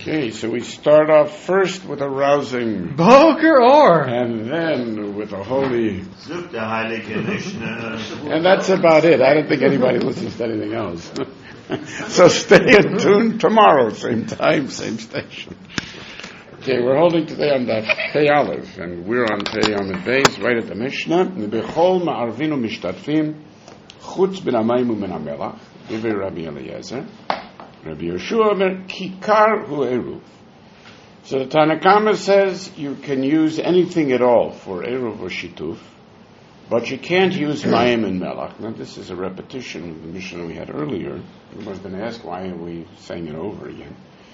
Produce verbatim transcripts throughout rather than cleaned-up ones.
Okay, so we start off first with a rousing Boker Or, and then with a holy, Zoek de heilige Mishnah. and that's about it. I don't think anybody listens to anything else. So stay in tune tomorrow, same time, same station. Okay, we're holding today on the Pei Aleph, and we're on Pei Amid Beis, right at the Mishnah. Bechol ma'arvinu mishtatfim chutz ben hamayim u'ben hamelach, divrei Rabbi Eliezer. Rabbi Yeshua Omer kikar hu eruv. So the Tanakama says you can use anything at all for eruv or shituf, but you can't use mayim and melach. Now this is a repetition of the Mishnah we had earlier. Everyone's going to ask, why are we saying it over again?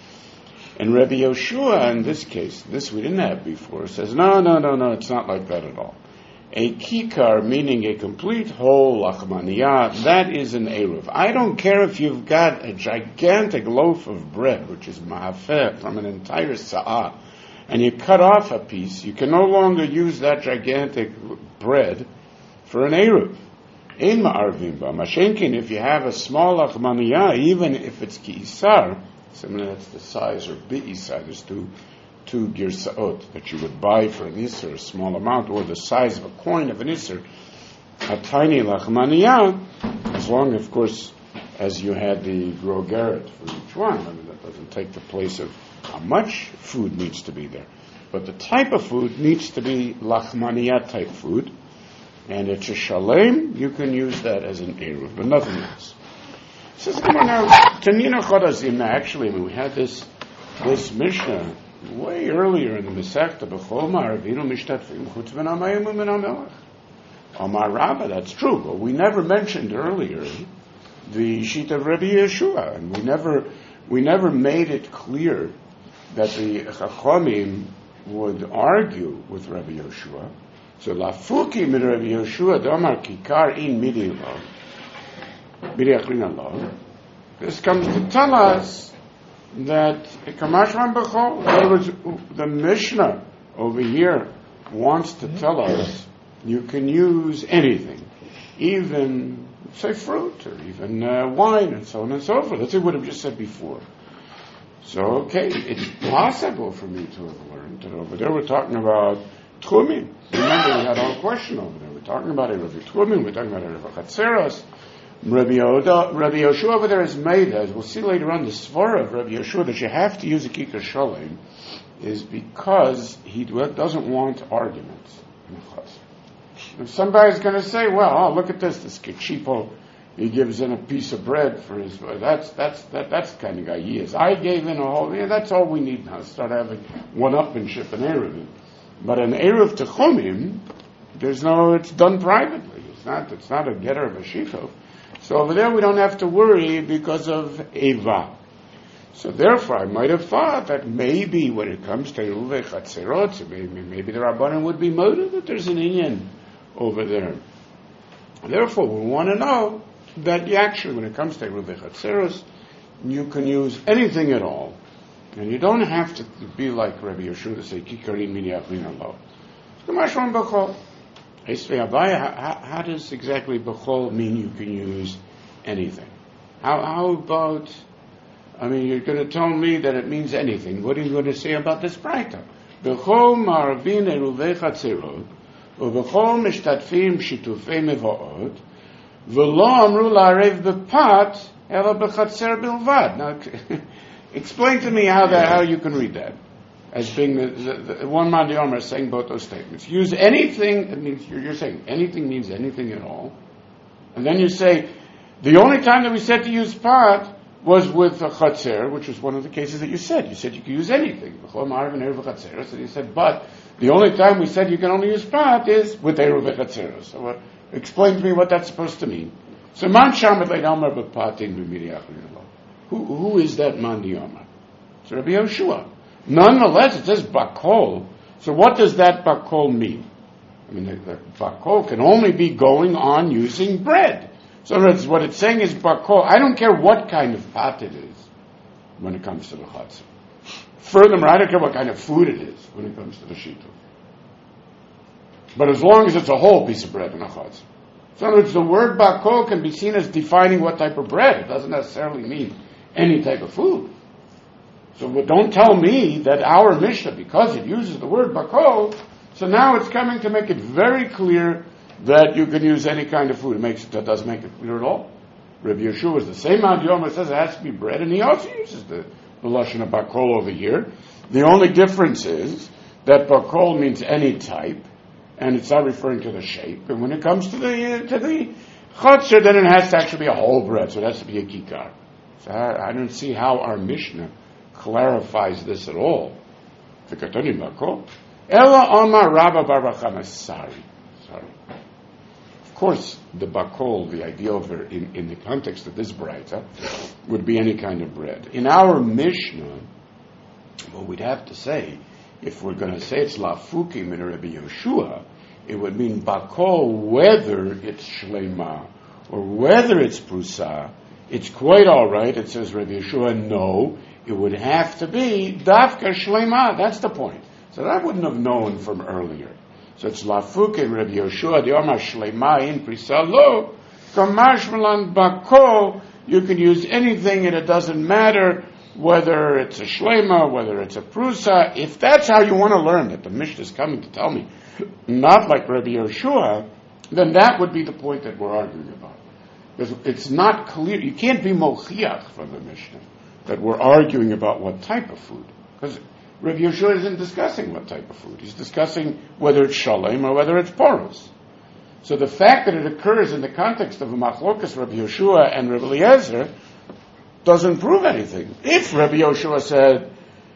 And Rabbi Yeshua, in this case, this we didn't have before, says, no, no, no, no, it's not like that at all. A kikar, meaning a complete whole lachmaniyah, that is an eruv. I don't care if you've got a gigantic loaf of bread, which is ma'afeh, from an entire sa'ah, and you cut off a piece, you can no longer use that gigantic bread for an eruv. In ma'arvim ba, mashenkin, if you have a small lachmaniyah, even if it's ki'isar, similar that's the size, or bi'isar, there's two two girsaot that you would buy for an isser, a small amount, or the size of a coin of an isser, a tiny lachmaniyah, as long, of course, as you had the grogeret for each one. I mean, that doesn't take the place of how much food needs to be there. But the type of food needs to be lachmaniyah type food, and it's a shalem, you can use that as an eruv, but nothing else. Says, come on now, Tanina Chodazim, actually, when we had this, this Mishnah, way earlier in the Masechta, B'chol ma'arvinu mishtatfim chutz ben hamayim u'ben hamelach. Amar Rabba, that's true, but we never mentioned earlier the sheet of Rabbi Yeshua, and we never, we never made it clear that the Chachamim would argue with Rabbi Yeshua. So lafuki mit Rabbi Yeshua damar kikar in midi lo, midi achlina lo. This comes to tell us that Kamashman B'chol, in other words, the Mishnah over here wants to tell us you can use anything, even, say, fruit, or even uh, wine, and so on and so forth. That's what we would have just said before. So, okay, it's possible for me to have learned that over there we're talking about Tchumin. Remember, we had our question over there. We're talking about a Rabbi Tchumin, we're talking about a Rabbi Chatzeros. Rabbi, Yoda, Rabbi Yeshua over there is made, as we'll see later on, the svara of Rabbi Yeshua that you have to use a kikar shalem is because he doesn't want arguments. If somebody's going to say, well, oh, look at this, this cheapo, he gives in a piece of bread for his, that's that's that, that's the kind of guy he is. I gave in a whole, yeah, that's all we need now, start having one-upmanship and eruv. But an eruv to chumim, there's no, it's done privately. It's not, it's not a getter of a shitov. So over there we don't have to worry because of Eva. So therefore I might have thought that maybe when it comes to Eruvei Chatzerot, maybe, maybe the Rabbanim would be motive that there's an inyan over there. Therefore we want to know that actually when it comes to Eruvei Chatzerot, you can use anything at all. And you don't have to be like Rabbi Yeshua to say, Kikarim mini achlina lo. Kamashman B'chol. How, how does exactly B'chol mean you can use anything? How, how about, I mean, you're going to tell me that it means anything. What are you going to say about this Braita? B'chol ma'arvin eruvei chatzerot, u'b'chol mishtatfim shitufei mevo'ot, v'lo amru la'arev b'pat, ela b'chatzer bilvad. Now, explain to me how that, how you can read that. As being the, the, the one Madi Omer is saying both those statements. Use anything, it means you're, you're saying anything means anything at all. And then you say, the only time that we said to use pat was with a chatzer, which was one of the cases that you said. You said you could use anything. So you said, but the only time we said you can only use pat is with eruv chatzer. So uh, explain to me what that's supposed to mean. So man shamet le'omer b'patin b'miri achlin. Who who is that Madi Omer? It's Rabbi Yeshua. Nonetheless, it says bakol. So what does that bakol mean? I mean, the, the bakol can only be going on using bread. So in other words, what it's saying is bakol. I don't care what kind of pot it is when it comes to the chatzah. Furthermore, I don't care what kind of food it is when it comes to the shituf. But as long as it's a whole piece of bread in a chatzah. So in other words, the word bakol can be seen as defining what type of bread. It doesn't necessarily mean any type of food. So well, don't tell me that our Mishnah, because it uses the word bakol, so now it's coming to make it very clear that you can use any kind of food. It makes that doesn't make it clear at all. Rabbi Yeshua is the same Ad Yoma, says it has to be bread, and he also uses the, the lashon of bakol over here. The only difference is that bakol means any type, and it's not referring to the shape. And when it comes to the uh, to the chatzar, then it has to actually be a whole bread, so it has to be a kikar. So I, I don't see how our Mishnah clarifies this at all. The Katonim bakol. Ella Omar Rabba Bar Bachama. Sorry, sorry. Of course, the bakol, the idea of it in, in the context of this braita, would be any kind of bread. In our Mishnah, what we'd have to say, if we're going to say it's lafukim in Rabbi Yeshua, it would mean bakol, whether it's shlema or whether it's prusa, it's quite all right. It says Rabbi Yeshua, no, it would have to be dafka shlema. That's the point. So that I wouldn't have known from earlier. So it's lafukim Rabbi Yeshua, the Omar shlema in prisa lo, kamashmalan bakol. You can use anything, and it doesn't matter whether it's a shlema, whether it's a prusa. If that's how you want to learn that the Mishnah is coming to tell me, not like Rabbi Yeshua, then that would be the point that we're arguing about. Because it's not clear, you can't be mochiach from the Mishnah that we're arguing about what type of food. Because Rabbi Yeshua isn't discussing what type of food. He's discussing whether it's shalem or whether it's porous. So the fact that it occurs in the context of a machlokas Rabbi Yeshua and Rabbi Eliezer doesn't prove anything. If Rabbi Yeshua said,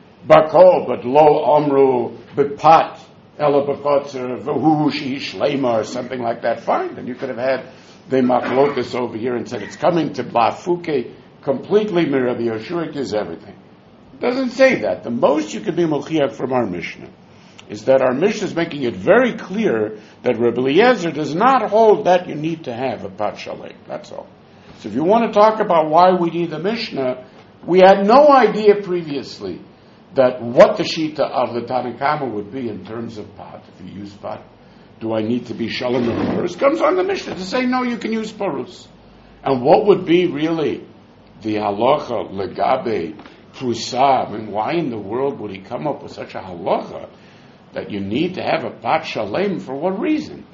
bakol, but lo amru bepat, ela bekotzer, v'hu shi shlema, or something like that, fine. Then you could have had the machlokas over here and said it's coming to lafuke completely, mi Rabbi Yeshua gives everything. It doesn't say that. The most you could be mochiach from our Mishnah is that our Mishnah is making it very clear that Rabbi Eliezer does not hold that you need to have a pat shalem. That's all. So if you want to talk about why we need the Mishnah, we had no idea previously that what the shita of the Tanna Kama would be in terms of pot. If you use pot, do I need to be shalom or porous? Comes on the Mishnah to say, no, you can use porous. And what would be really the halacha legabe prusa? I mean, why in the world would he come up with such a halacha that you need to have a pat shalem? For what reason?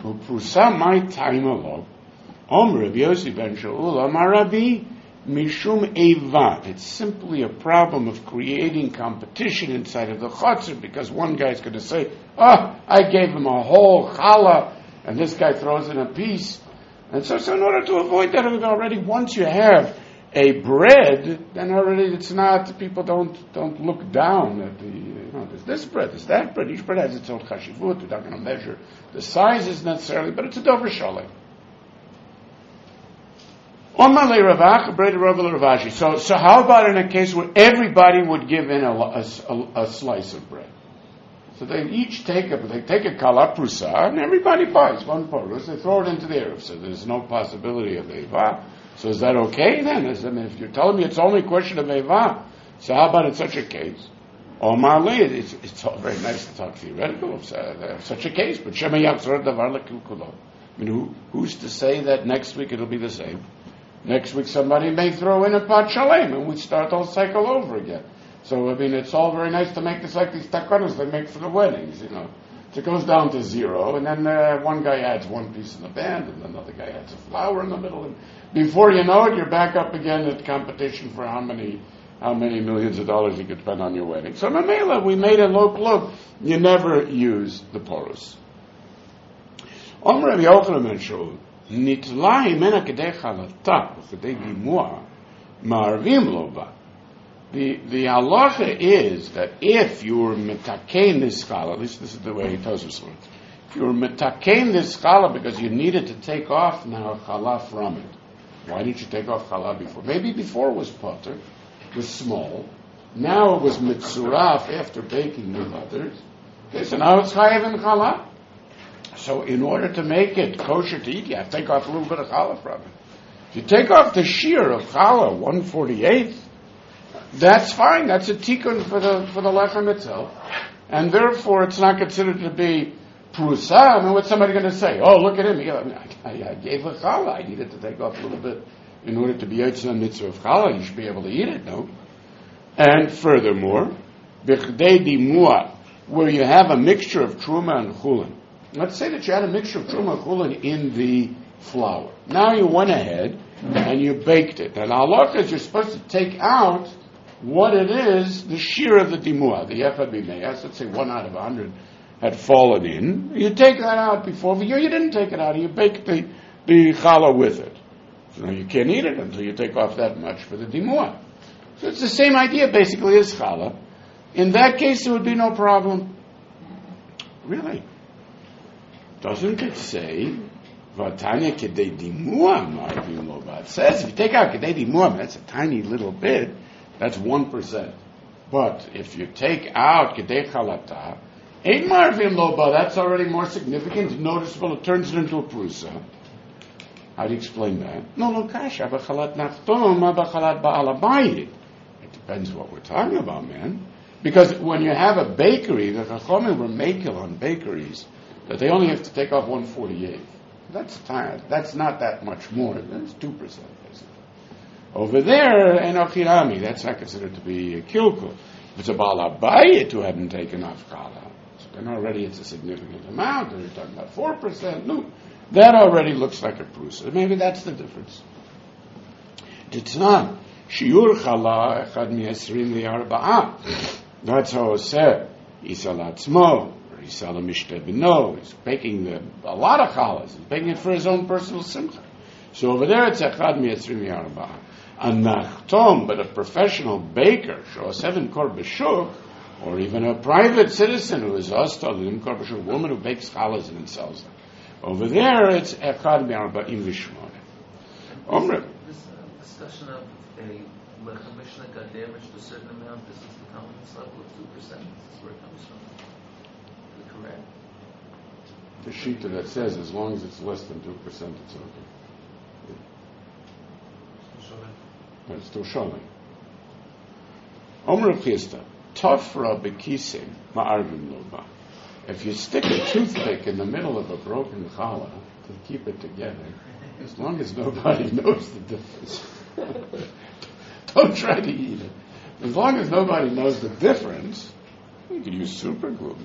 Prusa my time alone. Om Rabbi Yossi ben Shaul Amar Rabbi Mishum Eva. It's simply a problem of creating competition inside of the chutzner, because one guy's going to say, oh, I gave him a whole challah, and this guy throws in a piece. And so, so in order to avoid that, already once you have a bread, then already it's not, people don't don't look down at the, you know, there's this bread, there's that bread. Each bread has its own chashivut. We're not going to measure the sizes necessarily, but it's a dover shalem. So, so how about in a case where everybody would give in a, a, a slice of bread? So they each take a, they take a kala prusa, and everybody buys one porus, they throw it into the eruv, so there's no possibility of eva. So is that okay then? Is, I mean, if you're telling me it's only a question of eva, so how about in such a case? Omar it's, it's all very nice to talk theoretical of uh, such a case, but Shema Yatzor Davar Lekilkulo. I mean, who, who's to say that next week it'll be the same? Next week somebody may throw in a pat shalem and we start the whole cycle over again. So, I mean, it's all very nice to make this like these takonos they make for the weddings, you know. So it goes down to zero, and then uh, one guy adds one piece in the band, and another guy adds a flower in the middle, and before you know it, you're back up again at competition for how many how many millions of dollars you could spend on your wedding. So, Mamela, we made a low look. You never use the porous. Omer Rabbi Yochanan ben Shaul, nitla himena kedei chalata, kedei gimua, ma'arvim lo ba. The the halacha is that if you were metakein this challah, at least this is the way he tells us, if you were metakein this challah because you needed to take off now challah from it, why didn't you take off challah before? Maybe before it was potter, it was small. Now it was mitzuraf after baking with others. Okay, so now it's chayav in challah. So in order to make it kosher to eat, you have to take off a little bit of challah from it. If you take off the shear of challah, one forty-eighth, that's fine. That's a tikkun for the for the lechem itself, and therefore it's not considered to be prusa. I mean, what's somebody going to say? Oh, look at him. He, I, mean, I, I gave a challah. I needed to take off a little bit in order to be yotzei mitzvah of challah. You should be able to eat it. No. And furthermore, b'chdei dimua, where you have a mixture of truma and chulin. Let's say that you had a mixture of truma and chulin in the flour. Now you went ahead and you baked it. And halakha is you're supposed to take out what it is, the shear of the dimua, the echad b'me'as, let's say one out of a hundred had fallen in. You take that out before, but you didn't take it out. You baked the, the challah with it. So you can't eat it until you take off that much for the dimua. So it's the same idea basically as challah. In that case, there would be no problem. Really? Doesn't it say, Vatanya kedei dimua marvim loba? It says if you take out kedei dimua, that's a tiny little bit, that's one percent. But if you take out kedei chalata, eight marvim loba, that's already more significant, noticeable, it turns it into a prusa. How do you explain that? No, no, kasha, b'chalat nachtom, b'chalat ba'alabayit. It depends what we're talking about, man. Because when you have a bakery, the Chachamim were makel on bakeries, that they only have to take off one forty-eighth. That's time. That's not that much more. That's two percent, basically. Over there, enochirami, that's not considered to be a kilkul. If it's a balabayit who hadn't taken off challah, so then already it's a significant amount. Or you're talking about four percent. No, that already looks like a prusa. Maybe that's the difference. It's not. Shiur challah echad mi'esrim li'arba'ah. That's how it said. Isal atzmo, or Isal mishteh b'no. He's baking the, a lot of challahs. He's baking it for his own personal simcha. So over there it's echad mi'esrim li'arba'ah. A nachtom, but a professional baker, show a seven kor b'shuk, or even a private citizen who is asta l'imkor b'shuk, a woman who bakes challahs and sells them. Over there it's echad mi'arba'im v'shmone. Omrim. This uh, discussion of a lechem mishnah got damaged to a certain amount, this is the confidence level of two percent. This is where it comes from. Is it correct? The shita that says as long as it's less than two percent, it's okay. Yeah. But it's still showing. Omer Chista, Tofra bekisim ma'arvim loba. If you stick a toothpick in the middle of a broken challah to keep it together, as long as nobody knows the difference, don't try to eat it. As long as nobody knows the difference, you can use super glue.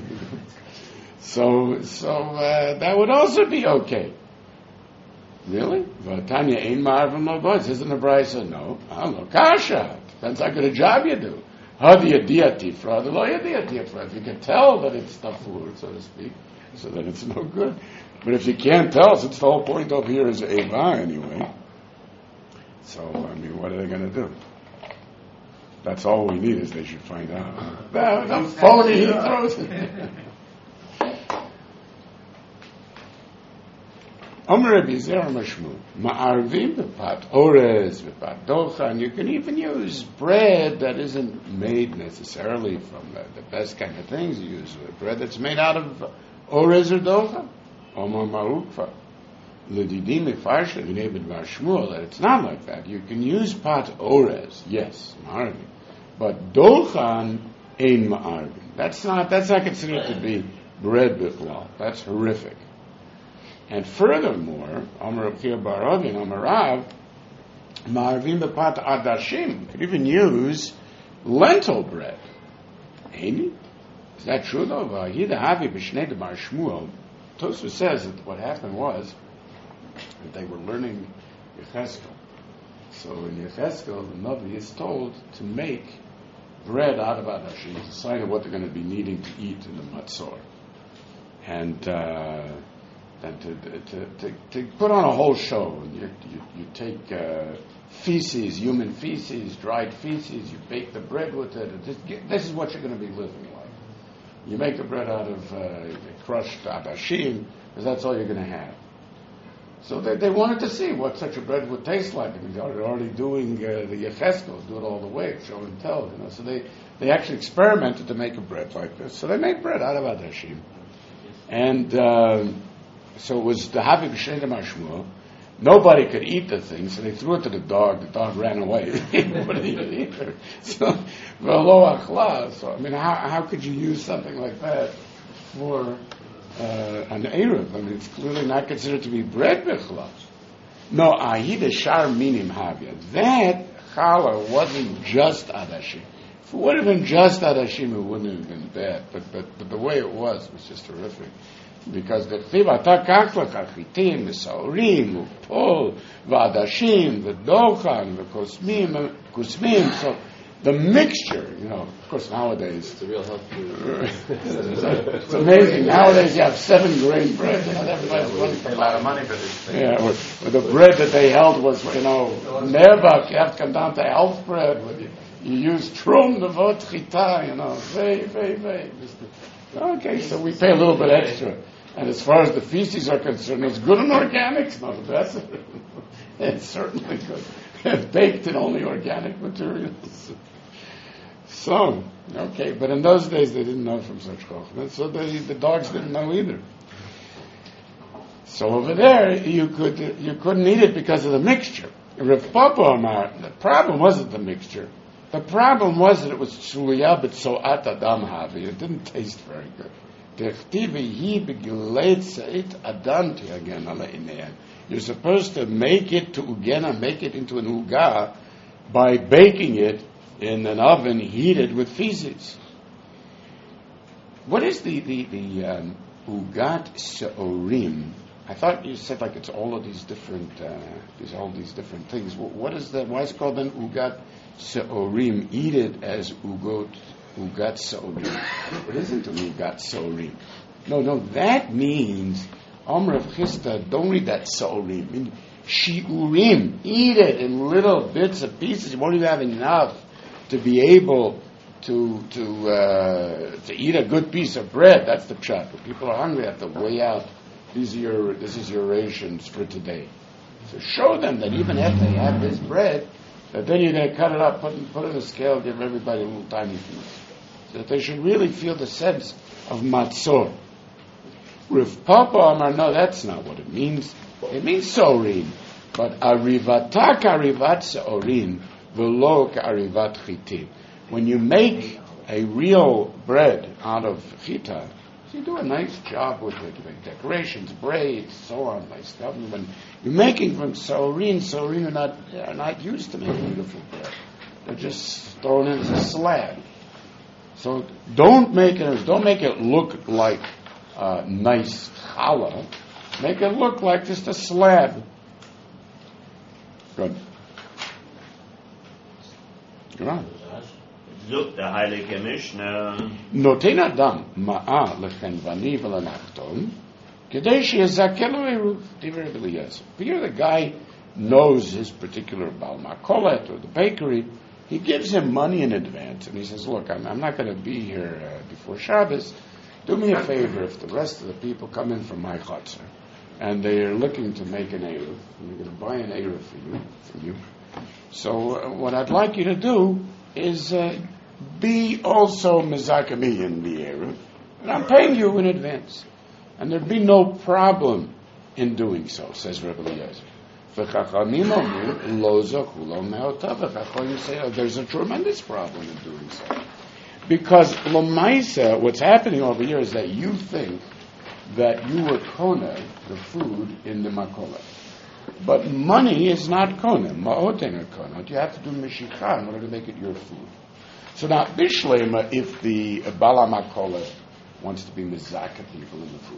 so, so uh, that would also be okay. Really? Vatanya ein ma'arvim loba. It says in the Brisa, no. I don't know. Kasha. Depends how good a job you do. Hadi yadiyah tifra, the lo yadiyah tifra. If you can tell that it's tafur, so to speak, so that it's no good. But if you can't tell, since the whole point over here is eva anyway, so, I mean, what are they going to do? That's all we need is they should find out. That, the phony he throws it. Omer Rabbi Zera Mashmu, ma'arvim b'pat orez b'pat docha, and you can even use bread that isn't made necessarily from the, the best kind of things. You use bread that's made out of orez or docha. Omer ma'ukfa, l'didim mefarsha v'nei b'dvar Shmuel, that it's not like that. You can use pat orez, yes, ma'arvim, but dochan ein ma'arvim. That's not, that's not considered to be bread b'chlal. That's horrific. And furthermore, Amar Abkir Baravi and Amar Rav, Ma'arvim Bepat Adashim, could even use lentil bread. Ain't Is that true though? V'ayida Havi B'shnei Debar Shmuel. Tosfos says that what happened was that they were learning Yecheskel. So in Yecheskel, the Navi is told to make bread out of Adashim. It's a sign of what they're going to be needing to eat in the Matzor. And, uh, and to, to, to, to put on a whole show. You, you, you take uh, feces, human feces, dried feces, you bake the bread with it. This, this is what you're going to be living like. You make the bread out of uh, crushed adashim, because that's all you're going to have. So they, they wanted to see what such a bread would taste like. I mean, they're already doing uh, the Yecheskos, do it all the way, show and tell. You know, so they, they actually experimented to make a bread like this. So they made bread out of adashim. And... Uh, So it was the Havi B'Shnei Debar Shmuel. Nobody could eat the thing, so they threw it to the dog. The dog ran away. Nobody could eat it. So, v'lo achla. So, I mean, how, how could you use something like that for uh, an Erev? I mean, it's clearly not considered to be bread b'chla. No, ahida shar minim havya. That challah wasn't just adashim. If it would have been just adashim, it wouldn't have been bad. But but, but the way it was was just terrific. Because the chtiv ata kakla kachitim, the saurim, the pol, v'adashim, the dochan, the kosmim, kusmim. So the mixture, you know, of course nowadays It's a real health food. it's amazing. Nowadays you have seven grain bread. You know, everybody's running for a lot of money for this thing. yeah, or, or the bread that they held was, you know, nerbak. You have to come down to health bread. With you, you use trum, nevot, chita, you know, very, very, very. Okay, so we pay a little bit extra. And as far as the feces are concerned, it's good and organic. It's not the best. It's certainly good. It's baked in only organic materials. So, okay, but in those days they didn't know from such chokhmah, so they, the dogs didn't know either. So over there, you could you couldn't eat it because of the mixture. Rav Papa Amar, the problem wasn't the mixture. The problem was that it was tzuliya b'tzoat adam havi. It didn't taste very good. You're supposed to make it to ugena, make it into an uga, by baking it in an oven heated with feces. What is the the, the um, ugat seorim? I thought you said like it's all of these different, uh, these all these different things. What, what is that? Why is it called then ugat seorim? Eat it as ugot ugat seorim. It isn't an ugat seorim. No, no, that means Amr of Chista. Don't read that seorim. I mean, shiurim. Eat it in little bits of pieces. You won't even have enough to be able to to uh, to eat a good piece of bread. That's the pshat. When people are hungry, they have to weigh out. These are your, this is your rations for today. So show them that even after they have this bread, that then you're going to cut it up, put, put it in a scale, give everybody a little tiny piece. So that they should really feel the sense of matzor. Rav Papa Amar, no, that's not what it means. It means sorin. But arivatak arivat sorin, v'lo ka'arivat chitim. When you make a real bread out of chita, you do a nice job with it. You make decorations, braids, so on, nice stuff. And when you're making from sorin, sorin are not, are not used to making beautiful bread. They're just thrown into a slab. So don't make it, don't make it look like uh, nice challah. Make it look like just a slab. Good. Go on. Look, the Heilige Mishnah. נותן אדם מעה לחנווני ולנחתום כדי שיזכה לו עירוב, דברי רבי אליעזר. Here the guy knows his particular Baal Makolet or the bakery. He gives him money in advance and he says, look, I'm, I'm not going to be here uh, before Shabbos. Do me a favor, if the rest of the people come in from my chutzner and they are looking to make an Eruv, and you're going to buy an Eruv for you, from you. So uh, what I'd like you to do is uh, be also mezakami in the Eruv, and I'm paying you in advance. And there'd be no problem in doing so, says Rebbe Eliezer. V'chachamim omrim lo zochu lo me'otav. V'chachamim say, oh, there's a tremendous problem in doing so. Because l'maisa, what's happening over here is that you think that you were kona, the food, in the makola. But money is not kona. Ma'ot ain't kona. You have to do mishicha in order to make it your food. So now, bishlema, if the bala makola wants to be mizaka people in the food,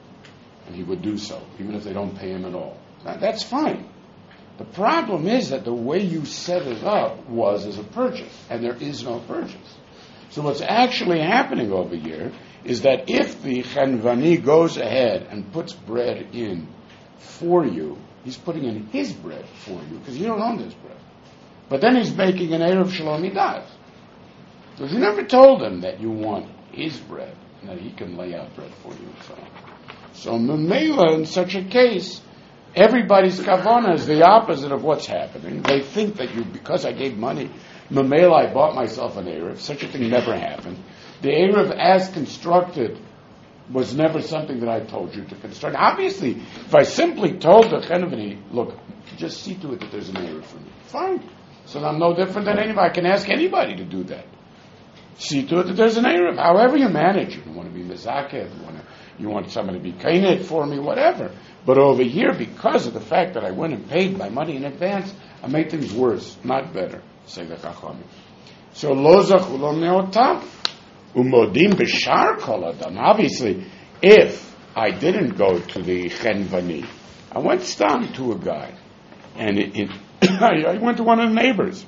and he would do so, even if they don't pay him at all, now, that's fine. The problem is that the way you set it up was as a purchase, and there is no purchase. So what's actually happening over here is that if the chanvani goes ahead and puts bread in for you, he's putting in his bread for you, because you don't own this bread. But then he's baking an Eruv Shalom Midas. Because you never told him that you want his bread, and that he can lay out bread for you and so on. So Memela, in such a case, everybody's kavana is the opposite of what's happening. They think that you, because I gave money, Memela, I bought myself an Eruv. Such a thing never happened. The Eruv as constructed was never something that I told you to construct. Obviously, if I simply told the Chenevani, look, just see to it that there's an Eruv for me. Fine. So I'm no different than anybody. I can ask anybody to do that. See to it that there's an Eruv. However you manage it. You want to be mezakeh, you want to you want somebody to be paying it for me, whatever. But over here, because of the fact that I went and paid my money in advance, I made things worse, not better, say the Chachamim. So, lo zachu lo meotav, umodim b'shar kol adam. Obviously, if I didn't go to the chenvani, I went stam to a guy, and it, it I went to one of the neighbors,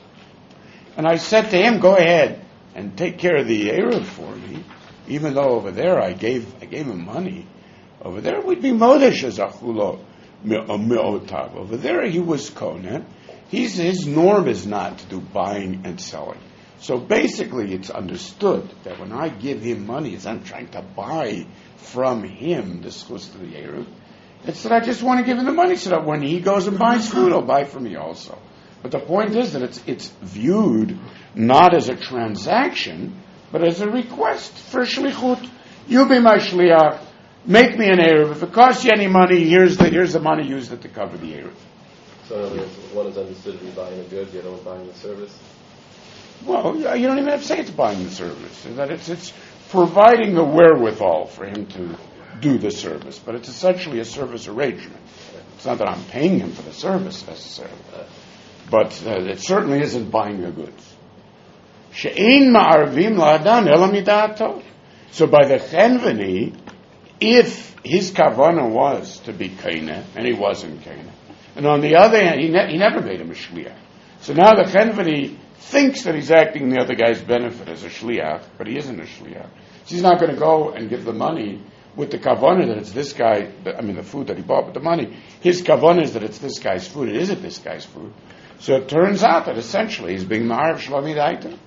and I said to him, go ahead and take care of the Eruv for me, even though over there I gave I gave him money. Over there we'd be modesh as achulo me'otav. Over there he was kohen. He's, his norm is not to do buying and selling. So basically it's understood that when I give him money, it's I'm trying to buy from him the schus to the Eruv. It's that I just want to give him the money so that when he goes and buys food, he'll buy from me also. But the point is that it's it's viewed not as a transaction, but as a request for shlichut. You be my shliach, make me an Eruv. If it costs you any money, here's the here's the money, used it to cover the Eruv. So in other words, one is understood to be buying a good, the other one buying the service? Well, you don't even have to say it's buying the service. That it's it's providing the wherewithal for him to do the service, but it's essentially a service arrangement. It's not that I'm paying him for the service necessarily, but uh, it certainly isn't buying the goods. She'ein ma'arvim la'adam ela midato. So by the chenvani, if his kavana was to be kaineh, and he wasn't kaineh, and on the other hand, he, ne- he never made him a shliach. So now the chenvani thinks that he's acting in the other guy's benefit as a shliach, but he isn't a shliach. So he's not going to go and give the money with the kavanah that it's this guy, I mean the food that he bought with the money. His kavanah is that it's this guy's food. It isn't this guy's food. So it turns out that essentially he's being ma'arav shlomi daita.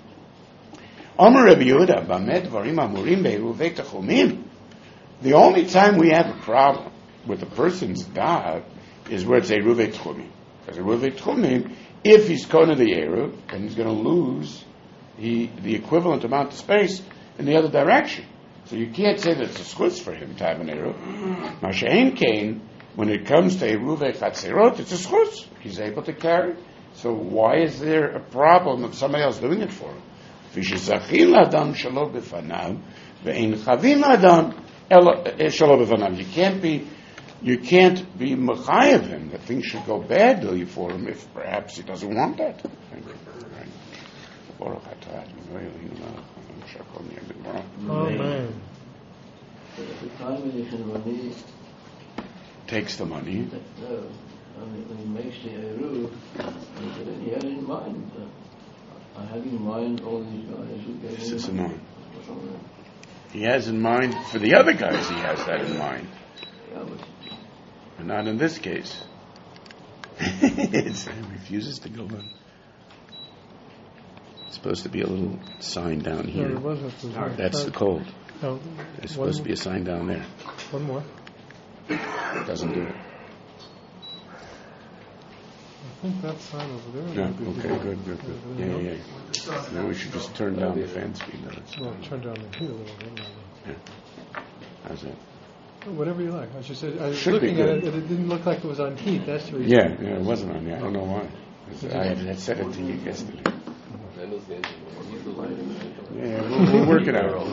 Omer Rabbi Yehuda, b'amed dvarim amurim be'eruvei techumim. The only time we have a problem with a person's da'at is where it's eruvei techumim. Because eruvei techumim, if he's kona the eruv, then he's going to lose he, the equivalent amount of space in the other direction. So you can't say that it's a schutz for him to have an eruv. Masha'en kain, when it comes to eruvei chatzerot, it's a schutz. He's able to carry. So why is there a problem of somebody else doing it for him? You can't be, you can't be mechayev him that things should go badly for him if perhaps he doesn't want that. Amen. Takes the money. I mean, when he makes the Eruv, he had in mind. Uh, I have in mind all these guys who get This is in mind. He has in mind, for the other guys, he has that in mind. Yeah, but, but not in this case. It refuses to go on. It's supposed to be a little sign down No, here. there wasn't. There's no- That's the code. No, There's one supposed to be a sign down there. One more. It doesn't do it. I think that sign over there. No, might be okay, good. good, good, good. Yeah, yeah, yeah. Maybe we should just turn down the fan speed. No, it's Well, turn down the heat a little bit. yeah. How's that? Oh, whatever you like. I just said I was Should be looking at good. it, and it didn't look like it was on heat. That's the reason. Yeah, yeah, it wasn't on there. I don't know why. I had, had said it to you yesterday. Yeah, we'll, we'll work it out.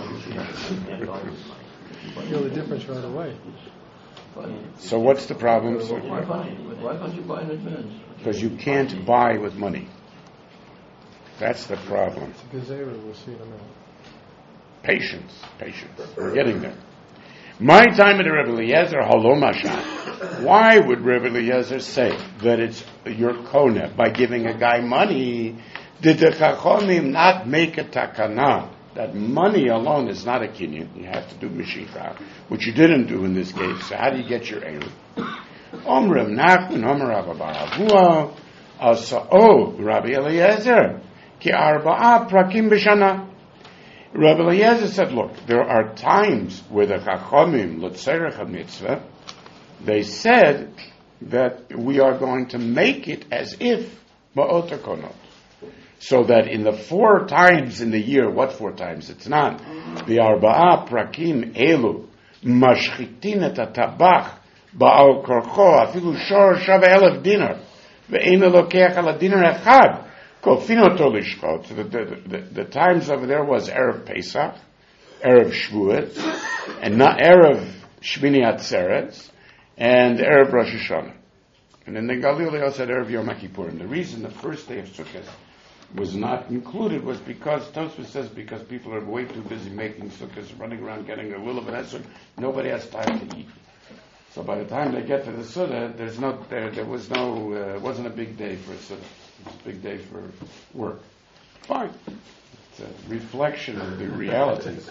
Feel the difference right away. So what's the problem? why, can't you, why can't you buy in advance? Because you can't buy with money. That's the problem. It's a gazera. We'll see in a minute. Patience, patience. We're getting there. My time at the Rebbe Eliezer, Halomashan. Why would Rebbe Eliezer say that it's your kona by giving a guy money? Did the Chachomim not make a takana that money alone is not a kinyan? You have to do mishicha, which you didn't do in this case. So how do you get your eruv? Omer Rav Nachman, Omer Rav Baravua, Asa'o Rabbi Eliezer, ki arba'a prakim b'shana. Rabbi Eliezer said, look, there are times where the Chachomim, L'tzerech mitzvah, they said that we are going to make it as if ma'ot hakonot. So that in the four times in the year, what four times? It's not. The arba'a prakim elu, mashchitin et hatabach, ba'al korcho, afilu shor shava elef dinar, ve'ein elokech ala dinar echad. The, the, the, the times over there was Erev Pesach, Erev Shavuot, and not Erev Shmini Atzeres, and Erev Rosh Hashanah. And in the Galil they also had Erev Yom Kippur. And the reason the first day of Sukkot was not included was because, Tosfos says, because people are way too busy making sukkahs, running around getting a little bit of sukkah, nobody has time to eat. So by the time they get to the sukkah, there's no, there, there was no, uh, it wasn't a big day for a sukkah. It was a big day for work. Fine. It's a reflection of the realities.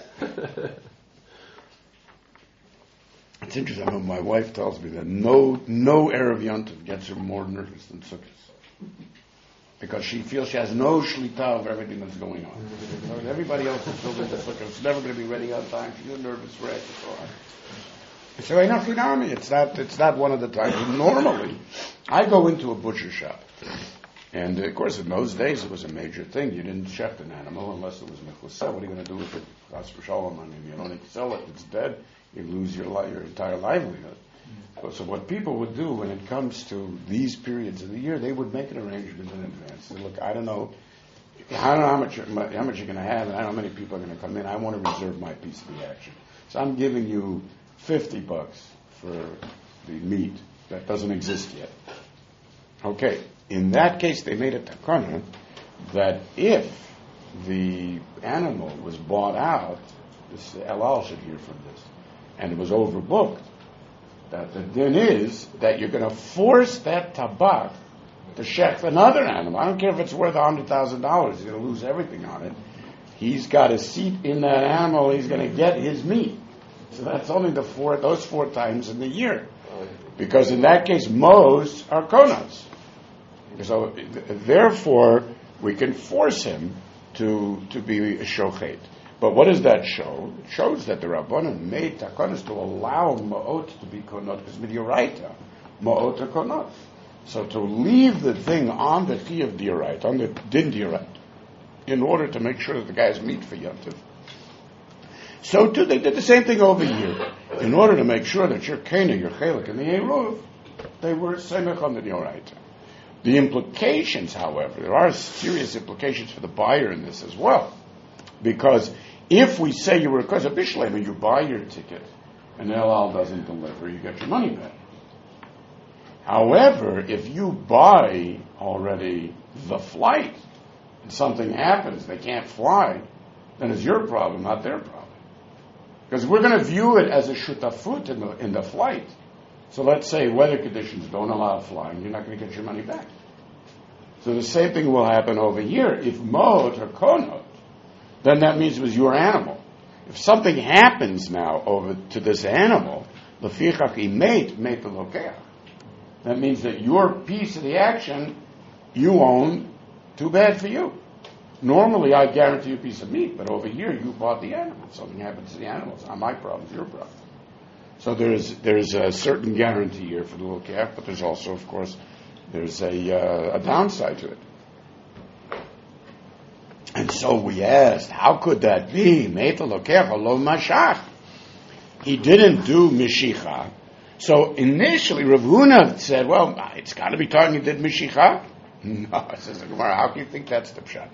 It's interesting. I know my wife tells me that no, no Erev Yontiv gets her more nervous than sukkahs. Because she feels she has no shlita of everything that's going on. So everybody else is building the sukkah. It's never going to be ready on time. She's a nervous wreck and so on. I say, enough Hinami. It's not, it's not one of the times. Normally, I go into a butcher shop. And, uh, of course, in those days, it was a major thing. You didn't shecht an animal unless it was mechusa. What are you going to do with it? Chas v'shalom. I mean, you don't sell it. It's dead. You lose your, li- your entire livelihood. So what people would do when it comes to these periods of the year, they would make an arrangement in advance. Say, look, I don't know, I don't know how much how much you're going to have, and I don't know how many people are going to come in. I want to reserve my piece of the action. So I'm giving you fifty bucks for the meat that doesn't exist yet. Okay, in that case, they made a takana that if the animal was bought out, this Elal should hear from this, and it was overbooked, that the din is that you're going to force that tabak to shecht another animal. I don't care if it's worth one hundred thousand dollars. He's going to lose everything on it. He's got a seat in that animal. He's going to get his meat. So that's only the four, those four times in the year. Because in that case, most are konas. So therefore, we can force him to, to be a shochet. But what does that show? It shows that the Rabbanan made takanas to allow ma'ot to be konot, because midioraita, ma'ot are konot. So to leave the thing on the chi of dioraita, on the din dioraita, in order to make sure that the guy's meat for yontiv. So too, they did the same thing over here. In order to make sure that your kena, your chelik, and the eruv, they were semech on the dioraita. The implications, however, there are serious implications for the buyer in this as well. Because if we say you were a kosa bishleim, you buy your ticket, and El Al doesn't deliver, you get your money back. However, if you buy already the flight, and something happens, they can't fly, then it's your problem, not their problem. Because we're going to view it as a shutafut in the, in the flight. So let's say weather conditions don't allow flying, you're not going to get your money back. So the same thing will happen over here. If mot or konot, then that means it was your animal. If something happens now over to this animal, lefichach imeit meit lokeach. That means that your piece of the action you own. Too bad for you. Normally, I guarantee you a piece of meat, but over here you bought the animal. Something happens to the animal. It's not my problem. It's your problem. So there's there's a certain guarantee here for the lokeach, but there's also, of course, there's a uh, a downside to it. And so we asked, how could that be? Meita lokeach lo mashach. He didn't do mishicha. So initially, Rav Huna said, well, it's got to be talking he did mishicha. No, it says, how can you think that's the pshat?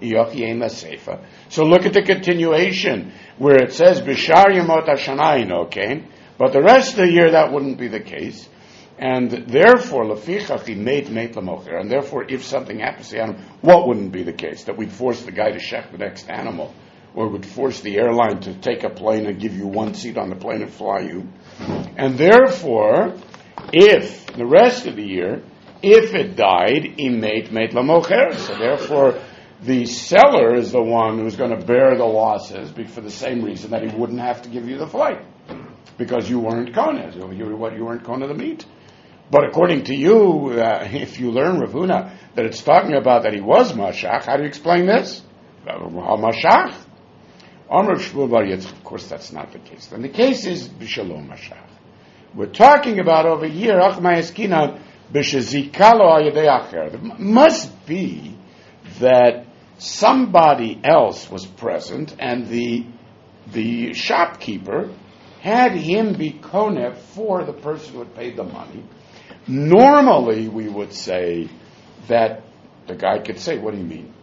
So look at the continuation, where it says, Bishar Yamot HaShanayin, okay? But the rest of the year, that wouldn't be the case. And therefore, lefichach he made meit lamocher. And therefore, if something happens to the animal, what wouldn't be the case? That we'd force the guy to shech the next animal, or would force the airline to take a plane and give you one seat on the plane and fly you. And therefore, if the rest of the year, if it died, he made meit lamocher. So therefore, the seller is the one who's going to bear the losses for the same reason that he wouldn't have to give you the flight, because you weren't koneh. You, you, you weren't koneh the meat. But according to you, uh, if you learn Rav Huna that it's talking about that he was mashach, how do you explain this? Mashach? Amr Shmuel Bar Yitzchak. Of course, that's not the case. Then the case is b'shalom mashach. We're talking about over here achma eskina b'shezikalo ayedei acher. It must be that somebody else was present, and the the shopkeeper had him be koneh for the person who had paid the money. Normally, we would say that the guy could say, what do you mean?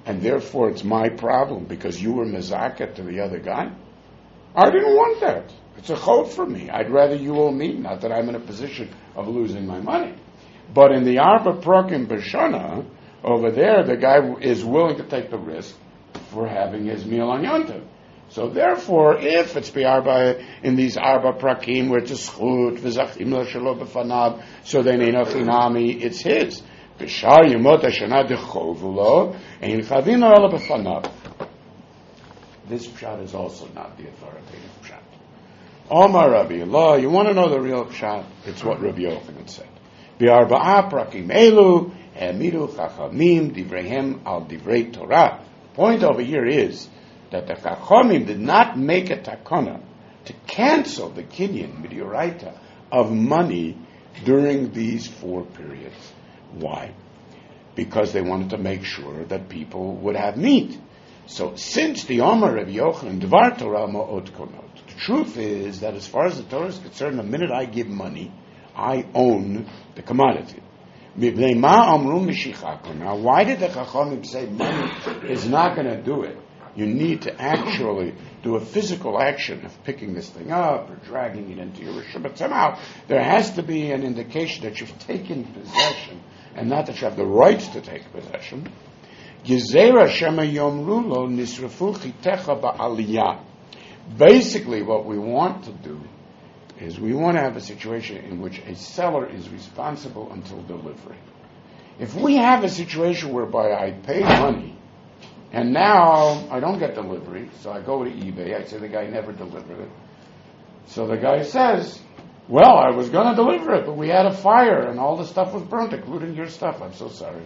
and therefore it's my problem because you were mezaket to the other guy. I didn't want that. It's a chod for me. I'd rather you owe me, not that I'm in a position of losing my money. But in the Arba Prokim B'Shana, over there, the guy is willing to take the risk for having his meal on Yontiv. So therefore, if it's B'Arba, in these Arba Prakim, where it's a schut, v'zachim l'shalo b'fanav, so then enochinami, it's his. B'shar yemot ha'shana dechovulo, ein chavino ela b'fanav. This pshat is also not the authoritative pshat. Omar Rabbi Allah, you want to know the real pshat? It's what Rabbi Yochanan said. B'arba'a prakim elu, ha'emiru chachamim, divreihem al divrei Torah. The point over here is that the chachamim did not make a takana to cancel the kinyan, midioraita, of money during these four periods. Why? Because they wanted to make sure that people would have meat. So since the Omar of Yochanan, Dvar Torah ma'ot konot, the truth is that as far as the Torah is concerned, the minute I give money, I own the commodity. Now, why did the Chachamim say money is not going to do it? You need to actually do a physical action of picking this thing up or dragging it into your rishon. But somehow there has to be an indication that you've taken possession and not that you have the rights to take possession. Basically, what we want to do is we want to have a situation in which a seller is responsible until delivery. If we have a situation whereby I pay money and now I don't get delivery, so I go to eBay, I say the guy never delivered it. So the guy says, well, I was going to deliver it, but we had a fire and all the stuff was burnt, including your stuff. I'm so sorry.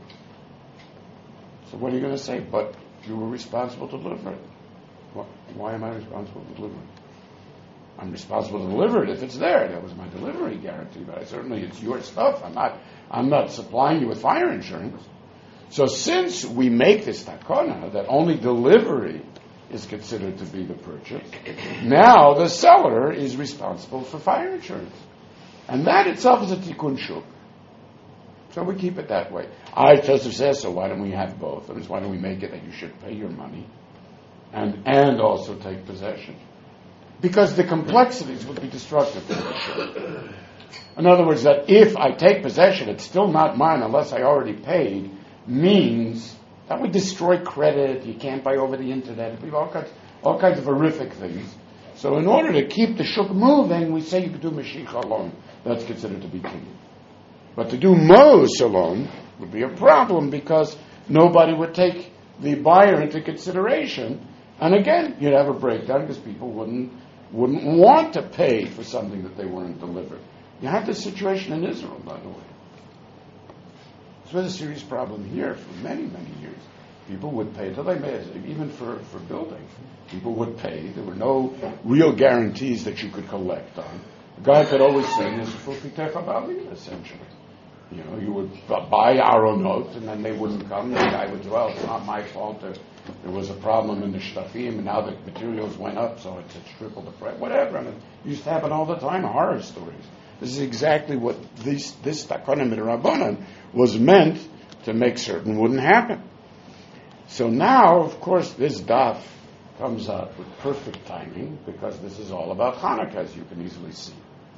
So what are you going to say? But you were responsible to deliver it. Well, why am I responsible to deliver it? I'm responsible to deliver it if it's there. That was my delivery guarantee, but I certainly it's your stuff. I'm not I'm not supplying you with fire insurance. So since we make this takana that only delivery is considered to be the purchase, now the seller is responsible for fire insurance. And that itself is a tikkun shuk. So we keep it that way. I Joseph says, so why don't we have both? That is, why don't we make it that you should pay your money and and also take possession? Because the complexities would be destructive for the shuk. In other words, that if I take possession, it's still not mine unless I already paid, means that would destroy credit. You can't buy over the internet. We have all kinds, all kinds of horrific things. So in order to keep the shuk moving, we say you could do Mashiach alone. That's considered to be kinyan. But to do Mos alone would be a problem because nobody would take the buyer into consideration. And again, you'd have a breakdown because people wouldn't wouldn't want to pay for something that they weren't delivered. You have this situation in Israel, by the way. This was a serious problem here for many, many years. People would pay until they made it, even for, for building. People would pay. There were no real guarantees that you could collect on. The guy could always say, essentially. You know, you would buy aronot, and then they wouldn't come. The guy would say, well, it's not my fault. There, there was a problem in the shtafim, and now the materials went up, so it's, it's triple the price. Whatever. I mean, it used to happen all the time, horror stories. This is exactly what this, this Takonim Rabbanan was meant to make certain wouldn't happen. So now, of course, this daf comes up with perfect timing, because this is all about Hanukkah, as you can easily see.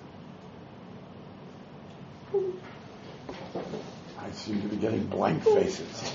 I seem to be getting blank faces.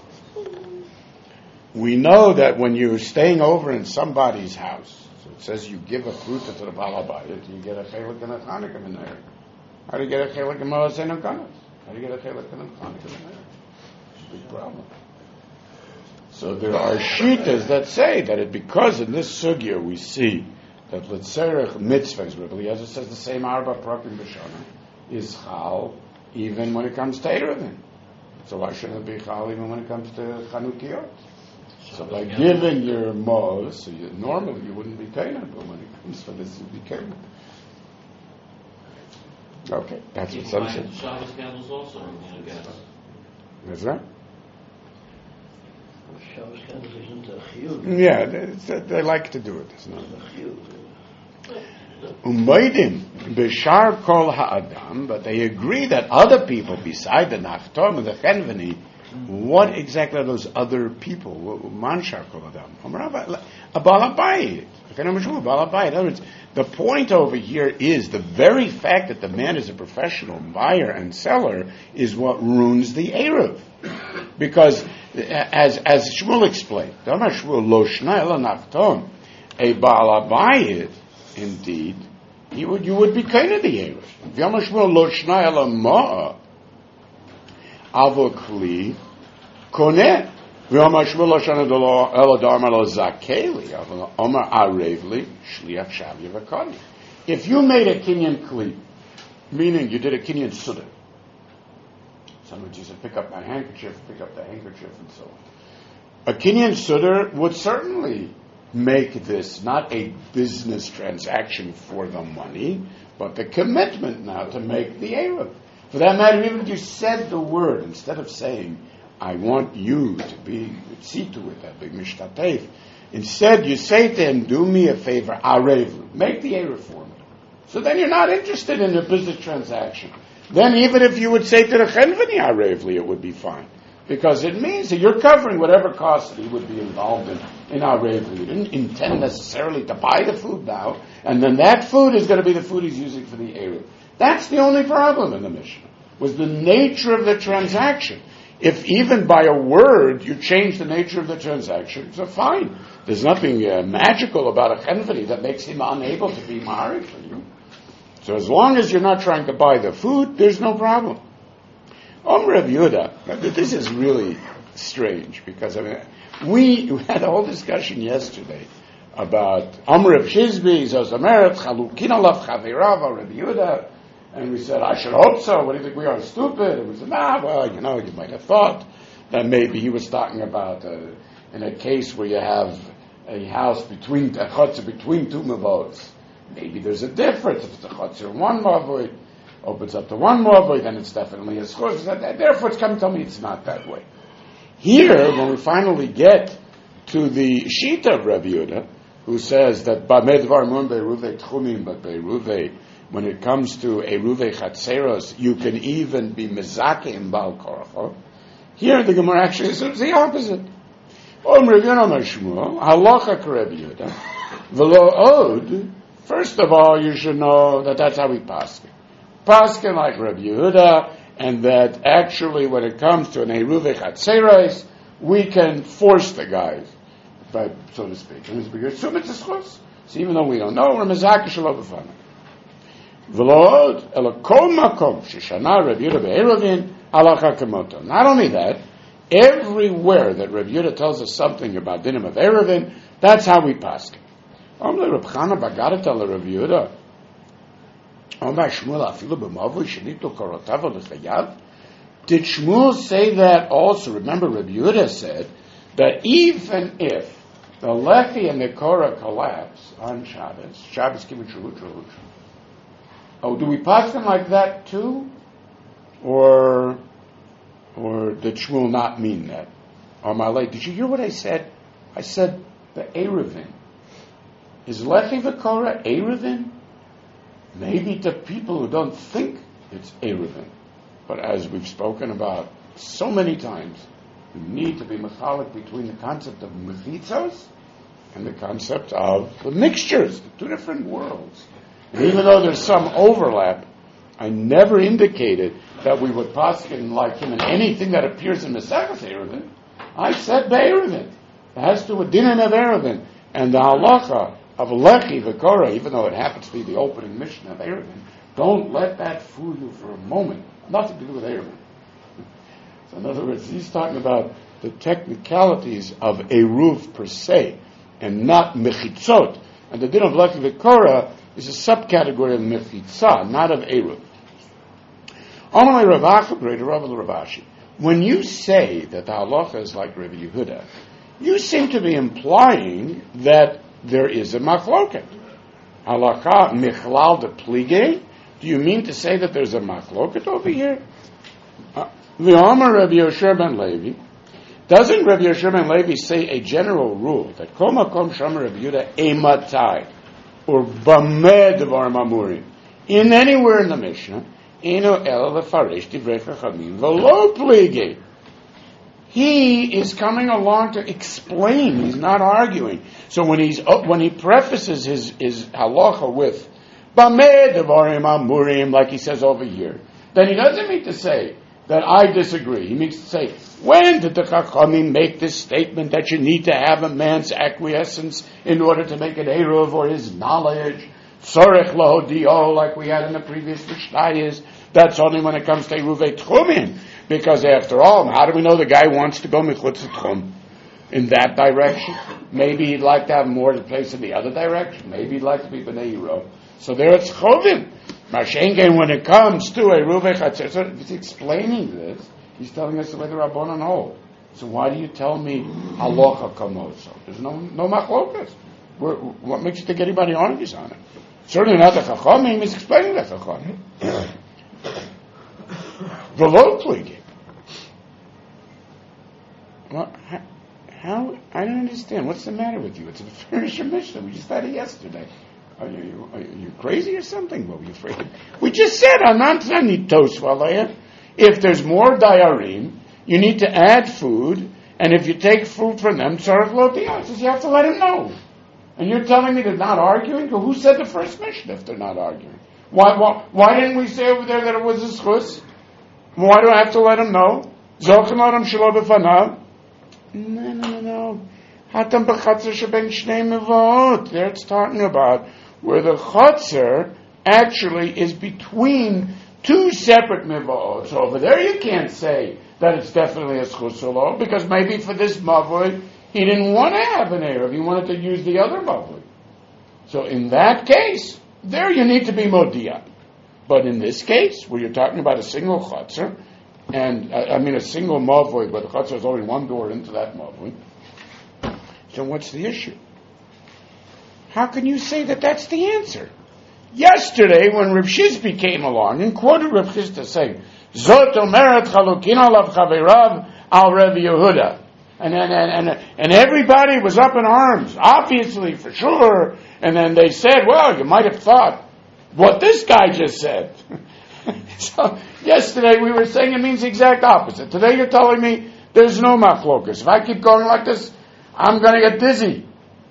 We know that when you're staying over in somebody's house, so it says you give a fruit to the balabayit, you get a chelik and a Hanukkah in there. How do you get a chelik and a Hanukkah? How do you get a chelik and a Hanukkah in there? It's a big problem. So there are shitas that say that it, because in this sugya we see that L'tzerech mitzvahs, Rebbe Eliezer says the same arba prakim b'shana, is chal even when it comes to Erevin. So why shouldn't it be chal even when it comes to Chanukiot? So by giving your mos, so you, normally you wouldn't be kainah, but when it comes to this, you'd be kainah. Okay, that's what some say. Shabbos candles also, I guess. Is that? Shabbos candles isn't a chiyuv. Yeah, they, they like to do it. It's not. A chiyuv. Umaydim b'shar kol ha'adam, but they agree that other people beside the Nachtom and the Chenveni What exactly are those other people? Man shakol adam. A balabayit. In other words, the point over here is the very fact that the man is a professional buyer and seller is what ruins the Eruv. Because, as as Shmuel explained, a balabayit, indeed, you would you would be kind of the Eruv. Avokli koneh. If you made a kinyan kli, meaning you did a kinyan suda, somebody just said, pick up my handkerchief, pick up the handkerchief, and so on. A kinyan suda would certainly make this not a business transaction for the money, but the commitment now to make the Eruv. For that matter, even if you said the word, instead of saying, I want you to be, see to it, that big mishtatef. Instead, you say to him, do me a favor, arev, make the Eruv for me. So then you're not interested in a business transaction. Then even if you would say to the chenveni arevli, it would be fine. Because it means that you're covering whatever cost that he would be involved in, in arevli. You didn't intend necessarily to buy the food now, and then that food is going to be the food he's using for the Eruv. That's the only problem in the Mishnah, was the nature of the transaction. If even by a word you change the nature of the transaction, so fine. There's nothing uh, magical about a chenveni that makes him unable to be married for you. So as long as you're not trying to buy the food, there's no problem. Om Rav Yehuda, this is really strange because I mean, we had a whole discussion yesterday about Om Rav Shizbi, Zozameret, Chalukin Alav Chavirav, Rav Yehuda. And we said, I should hope so. What do you think? We are stupid. And we said, nah, well, you know, you might have thought that maybe he was talking about uh, in a case where you have a house between, a chutzah between two mavods. Maybe there's a difference. If it's a chutzah one mavod, opens up to one mavod, then it's definitely a schus. Therefore, it's come to tell me it's not that way. Here, when we finally get to the Shita of Rav Yehuda, who says that Bamedvar mun beiruvei tchumim, but beiruvei, when it comes to Eruvei Chatzeros, you can even be Mezake in Baal Korcho. Here the Gemara actually says the opposite. Om Rav Yehuda Shmuel, halacha k'Rav Yehuda, v'lo od. First of all, you should know that that's how we paskin. Paskin like Rav Yehuda, and that actually when it comes to an Eruvei Chatzeros, we can force the guys, but so to speak. So even though we don't know, we're Mezake Shalom B'fanah. Not only that, everywhere that Rav Yehuda tells us something about dinim of Eruvin, that's how we paskin. Did Shmuel say that also? Remember, Rav Yehuda said that even if the Lechi and the Korah collapse on Shabbos, Shabbos Kibbutz Shuvut, oh, do we pass them like that too? Or or did Shmuel not mean that? Amalei, did you hear what I said? I said the Eruvin. Is Lechi v'Korah Eruvin? Maybe to people who don't think it's Eruvin. But as we've spoken about so many times, we need to be mechalik between the concept of mechitzos and the concept of the mixtures, the two different worlds. And even though there's some overlap, I never indicated that we would paskin like him in anything that appears in Mesechus Eruvin. I said Be'eruvin. It has to do with dinim of Eruvin. And the halacha of Lechi v'Korah, even though it happens to be the opening mission of Eruvin, don't let that fool you for a moment. Nothing to do with Eruvin. So in other words, he's talking about the technicalities of Eruv per se, and not mechitzot. And the din of Lechi v'Korah is a subcategory of mechitzah, not of Eruv. When you say that the halacha is like Rav Yehuda, you seem to be implying that there is a machloket. Halacha michlal de plige. Do you mean to say that there's a machloket over here? The Omer Rabbi Yosher ben Levi. Doesn't Rabbi Yosher ben Levi say a general rule that kol makom shomer Rabbi Yehuda ematai or bamed devar mamurim in anywhere in the Mishnah eno el lefaresh divrei chachamim v'lo plige. He is coming along to explain. He's not arguing. So when he's when he prefaces his his halacha with "Bameh devarim amurim," like he says over here, then he doesn't mean to say that I disagree. He means to say, when did the Chachamim make this statement that you need to have a man's acquiescence in order to make an eruv, or his knowledge? Tzorech lahodio, like we had in the previous Mishnayos. That's only when it comes to eruvei tchumin. Because after all, how do we know the guy wants to go michutz tchum in that direction? Maybe he'd like to have more to place in the other direction. Maybe he'd like to be b'nei Yiro. So there it's chovim. Mashengen, when it comes to a ruvei chatzer, so he's explaining this. He's telling us the way the Rabbanan hold. So why do you tell me halacha kamoso? There's no no machlokas. What makes you think anybody argues on it? Certainly not the Chachamim. He's explaining the Chachamim. V'lo pligim. Well, how, how? I don't understand. What's the matter with you? It's a Furniture Mishnah. We just had it yesterday. Are you, are you crazy or something? What were you afraid of? We just said, if there's more diarim, you need to add food, and if you take food from them, you have to let him know. And you're telling me they're not arguing? Who said the first Mishnah if they're not arguing? Why, why, why didn't we say over there that it was a schus? Why do I have to let him know? No, no, no. Hatam b'chatzer sheben shnei mevot. There it's talking about where the chatzer actually is between two separate mevot. So over there you can't say that it's definitely a schusalo, because maybe for this mavoi he didn't want to have an eruv. He wanted to use the other mavoi. So in that case, there you need to be modia. But in this case, where you're talking about a single chatzer, and uh, I mean a single mavoi, but the chatzer is only one door into that mavoi. So what's the issue? How can you say that that's the answer? Yesterday, when Reb Shizbi came along and quoted Reb Chisda saying, "Zot omeret chalukin alav chaverav al Reb Yehuda," and and and and everybody was up in arms, obviously for sure. And then they said, "Well, you might have thought what this guy just said." So yesterday we were saying it means the exact opposite. Today you're telling me there's no machlokas. If I keep going like this, I'm going to get dizzy.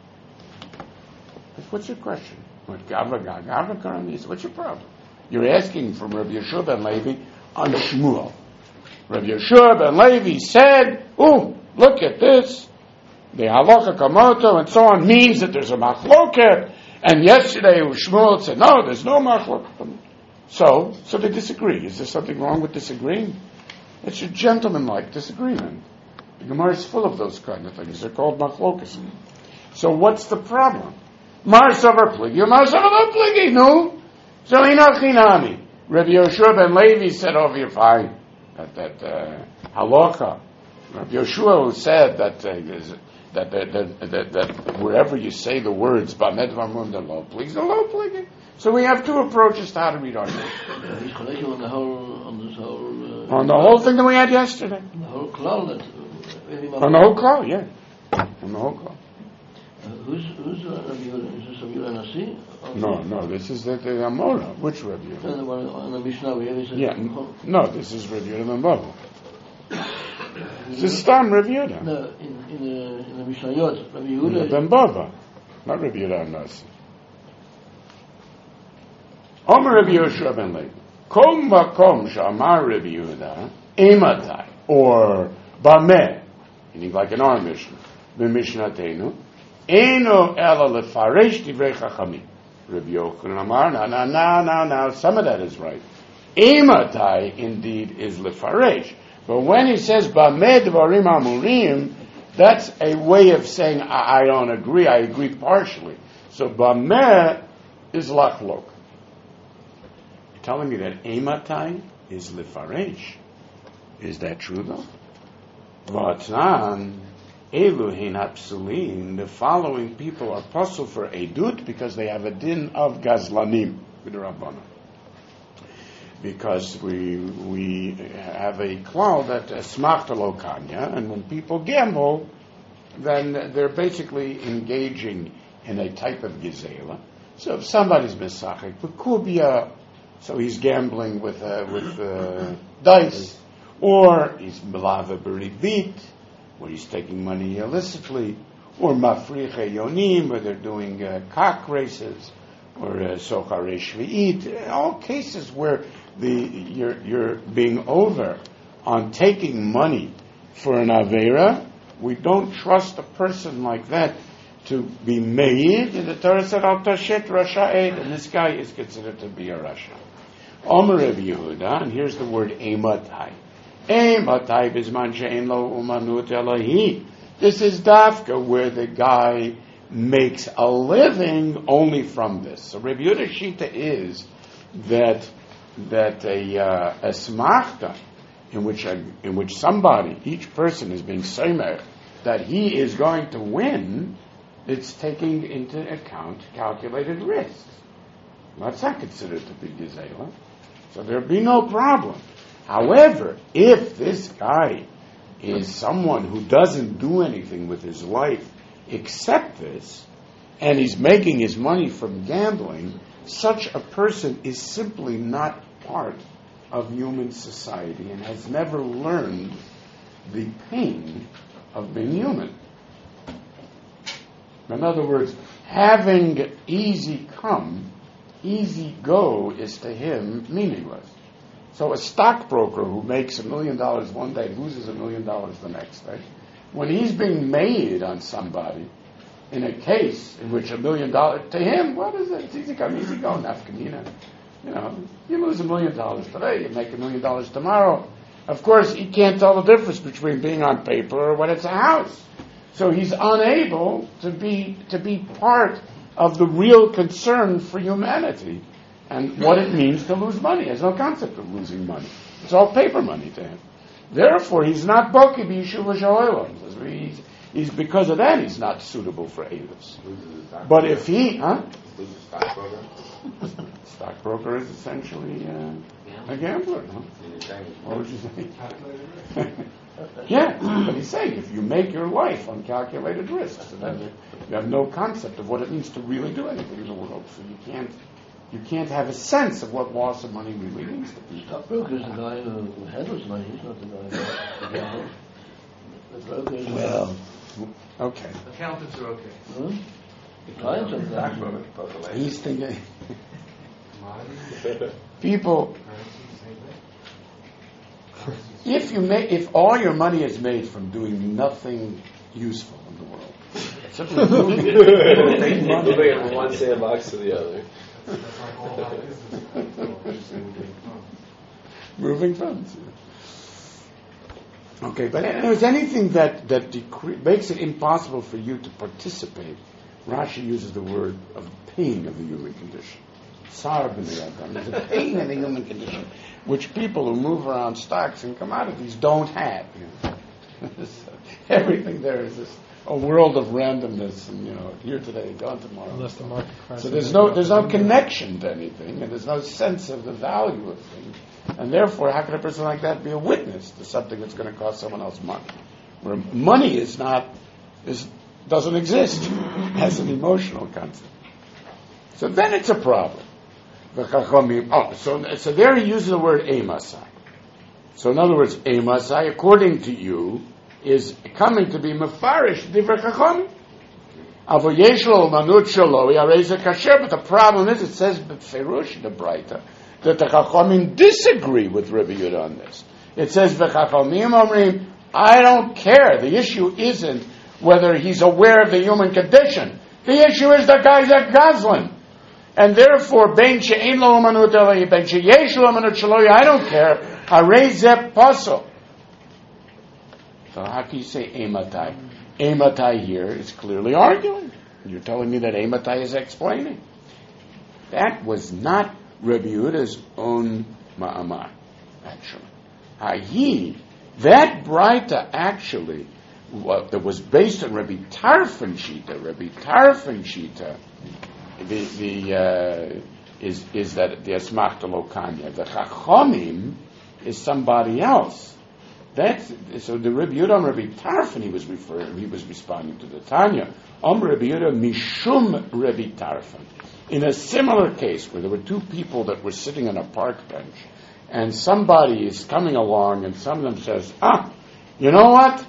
What's your question? What, what's your problem? You're asking from Rabbi Yeshua ben Levi on Shmuel. Rabbi Yeshua ben Levi said, "Oh, look at this. The halacha kamoto and so on means that there's a machloket." And yesterday Shmuel said, "No, there's no machloket." So, so they disagree. Is there something wrong with disagreeing? It's a gentlemanlike disagreement. The Gemara is full of those kind of things. They're called machlokas. So what's the problem? Mar savar pligi, mar savar lo pligi, no? So inachinami. Rabbi Yoshua ben Levi said over here, fine, that, that uh, halacha. Rabbi Yoshua who said that, uh, that, that, that, that, that wherever you say the words, bamed v'amund lo pligi, lo pligi. So we have two approaches to how to read our name. He's collecting on the whole, on this whole... Uh, on the whole thing that we had yesterday. The whole klal that... On the whole klal, yeah. On the whole klal. Uh, who's who's uh, Rabbi Yehuda? Is this Rabbi Yehuda Nasi? No, no, this is the, the Amora. Which Rabbi Yehuda? The one on the Mishnah we have is... Yeah, n- no, this is Rabbi Yehuda ben Bava. This is Stam Rabbi Yehuda. No, in, in the, in the Mishnayot, Rabbi Yehuda... Ben Bava, not Rabbi Yehuda Nasi. Omer Rabbi Yoshua ben Levi. Kol makom sh'amar Rabbi Yehuda ematai, or bameh, meaning like an arm mission, b'mishnatenu, eno ela lefaresh divrei chachamim. Rabbi Yochanan Amar, no, no, no, no, no, some of that is right. Ematai, indeed, is lefaresh. But when he says bameh dvarim amurim, that's a way of saying, I, I don't agree, I agree partially. So bameh is lachlok. Telling me that ematai is lefaresh. Is that true though? V'atzan eluhin hapsulim. The following people are puzzled for edut because they have a din of gazlanim with the Rabbana. Because we we have a cloud that smachta lo kanya, and when people gamble, then they're basically engaging in a type of gezela. So if somebody's misachik, bekubia. So he's gambling with uh, with uh, dice, or he's melava beribit, where he's taking money illicitly, or mafriche yonim, where they're doing uh, cock races, or sochare uh, shvi'it, all cases where the you're, you're being over on taking money for an avera. We don't trust a person like that to be made. And the Torah said, Al tashet rasha'ed, and this guy is considered to be a rasha. Omer Reb Yehuda, and here's the word ematai. Ematai bizman she'en lo umanut elahi. This is dafka, where the guy makes a living only from this. So Reb Yehuda Shita is that that a uh, a smachta in which a, in which somebody, each person is being somer that he is going to win. It's taking into account calculated risks. That's not considered to be gezela. So there'd be no problem. However, if this guy is someone who doesn't do anything with his life except this, and he's making his money from gambling, such a person is simply not part of human society and has never learned the pain of being human. In other words, having easy come, easy go is to him meaningless. So a stockbroker who makes a million dollars one day loses a million dollars the next day. When he's being made on somebody in a case in which a million dollars, to him, what is it? It's easy come, easy go, nafkanina. You know, you lose a million dollars today, you make a million dollars tomorrow. Of course, he can't tell the difference between being on paper or when it's a house. So he's unable to be to be part of the real concern for humanity and what it means to lose money. There's no concept of losing money. It's all paper money to him. Therefore, he's not boki b'yeshuva sha'olam. He's, he's because of that he's not suitable for Eilis. But if he, huh? Stockbroker is essentially uh, a gambler. Huh? What would you say? Yeah, but he's saying if you make your life on calculated risks, then you, you have no concept of what it means to really do anything in the world. So you can't, you can't have a sense of what loss of money really means to people. Stockbroker is the guy who handles money. He's not the guy who gambles. The broker is Well, okay. Accountants are okay. Hmm? The clients are the He's thinking. People. If you make, if all your money is made from doing nothing useful in the world, simply moving money from one sandbox to the other, moving funds. Okay, but if there's anything that that decre- makes it impossible for you to participate, Rashi uses the word of pain of the human condition. Sar b'nei adam. There's a pain in the human condition, which people who move around stocks and commodities don't have. You know? Everything there is this, a world of randomness, and you know, here today, gone tomorrow. Unless the market crashes. So there's no there's no connection to anything, and there's no sense of the value of things, and therefore, how can a person like that be a witness to something that's going to cost someone else money? Where money is not is doesn't exist as an emotional concept. So then it's a problem. Oh, so, so there he uses the word emasai. So in other words, emasai, according to you, is coming to be mefarish divrei chachamim. Avo yesh lo manut shelo yarei kasher. But the problem is, it says beferush the Braita that the chachamim disagree with Rabbi Yehuda on this. It says v'chachamim omrim, I don't care. The issue isn't whether he's aware of the human condition. The issue is the guy's a gazlan. And therefore, ben she'ein lo umanut elahi, ben she'yesh lo umanut shelo, I don't care. Harei zeh pasul. So how can you say ematai? Ematai here is clearly arguing. You're telling me that ematai is explaining. That was not Rabbi Yehuda's own ma'amar, actually. Hahi, that Braita actually, what, that was based on Rabbi Tarfon Shita, Rabbi Tarfon Shita, the, the, uh, is, is that the Asmachta Lokanya. The Chachomim is somebody else. That's, so the Rabbi Yehuda, Rabbi Tarfon, he was referring, he was responding to the Tanya. Om Rabbi Yehuda Mishum Rabbi Tarfon. In a similar case where there were two people that were sitting on a park bench, and somebody is coming along, and some of them says, ah, you know what?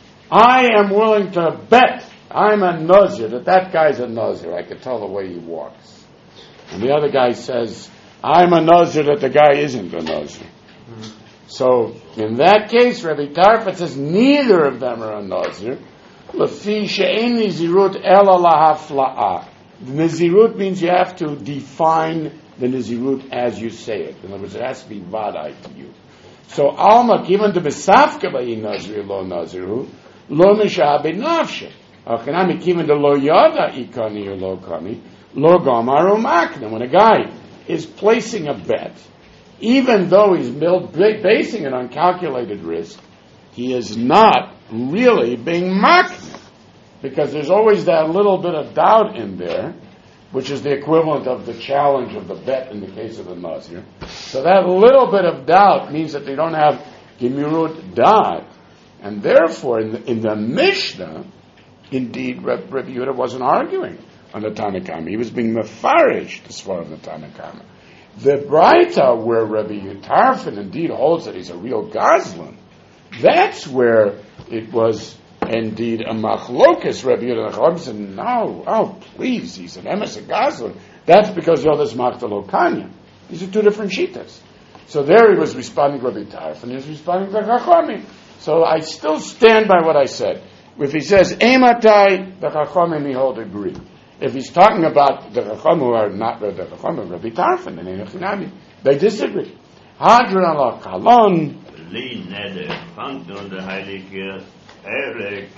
I am willing to bet I'm a Nazir, that that guy's a Nazir. I could tell the way he walks. And the other guy says, I'm a Nazir, that the guy isn't a Nazir. Mm-hmm. So, in that case, Rabbi Tarfon says neither of them are a Nazir. Lefi she'en nizirut ela lahafla'ah. The Nizirut means you have to define the Nizirut as you say it. In other words, it has to be vadai to you. So, Alma, given to Besafka ba'i Nazir lo Naziru, lo nishah benafshe. Achanami, given to lo yada ikani or lo kani, lo gamaru makna. When a guy is placing a bet, even though he's basing it on calculated risk, he is not really being makna, because there's always that little bit of doubt in there, which is the equivalent of the challenge of the bet in the case of the Nazir. So that little bit of doubt means that they don't have gemirut da'at, and therefore in the, in the Mishnah, indeed, Reb, Reb Yehuda wasn't arguing on the Tanakama. He was being mefarish to swear on the Tanakama. The Braita, where Rabbi Tarfon indeed holds that he's a real Gazlan, that's where it was indeed a machlokas. Rabbi Yehuda said, no, oh please, he's an emes a Gazlan. That's because the other's Maktalokanya. These are two different shitas. So there he was responding to Rabbi Tarfon, he was responding to Chachamim. So I still stand by what I said. If he says, Eimatai, the Chachamim, he hold agree. If he's talking about the Chachamim who are not the Chachamim, Rabbi Tarfon and Einachinami, they disagree. Hadron ala Kalon. Li neder, fangt on the Heilige Erik.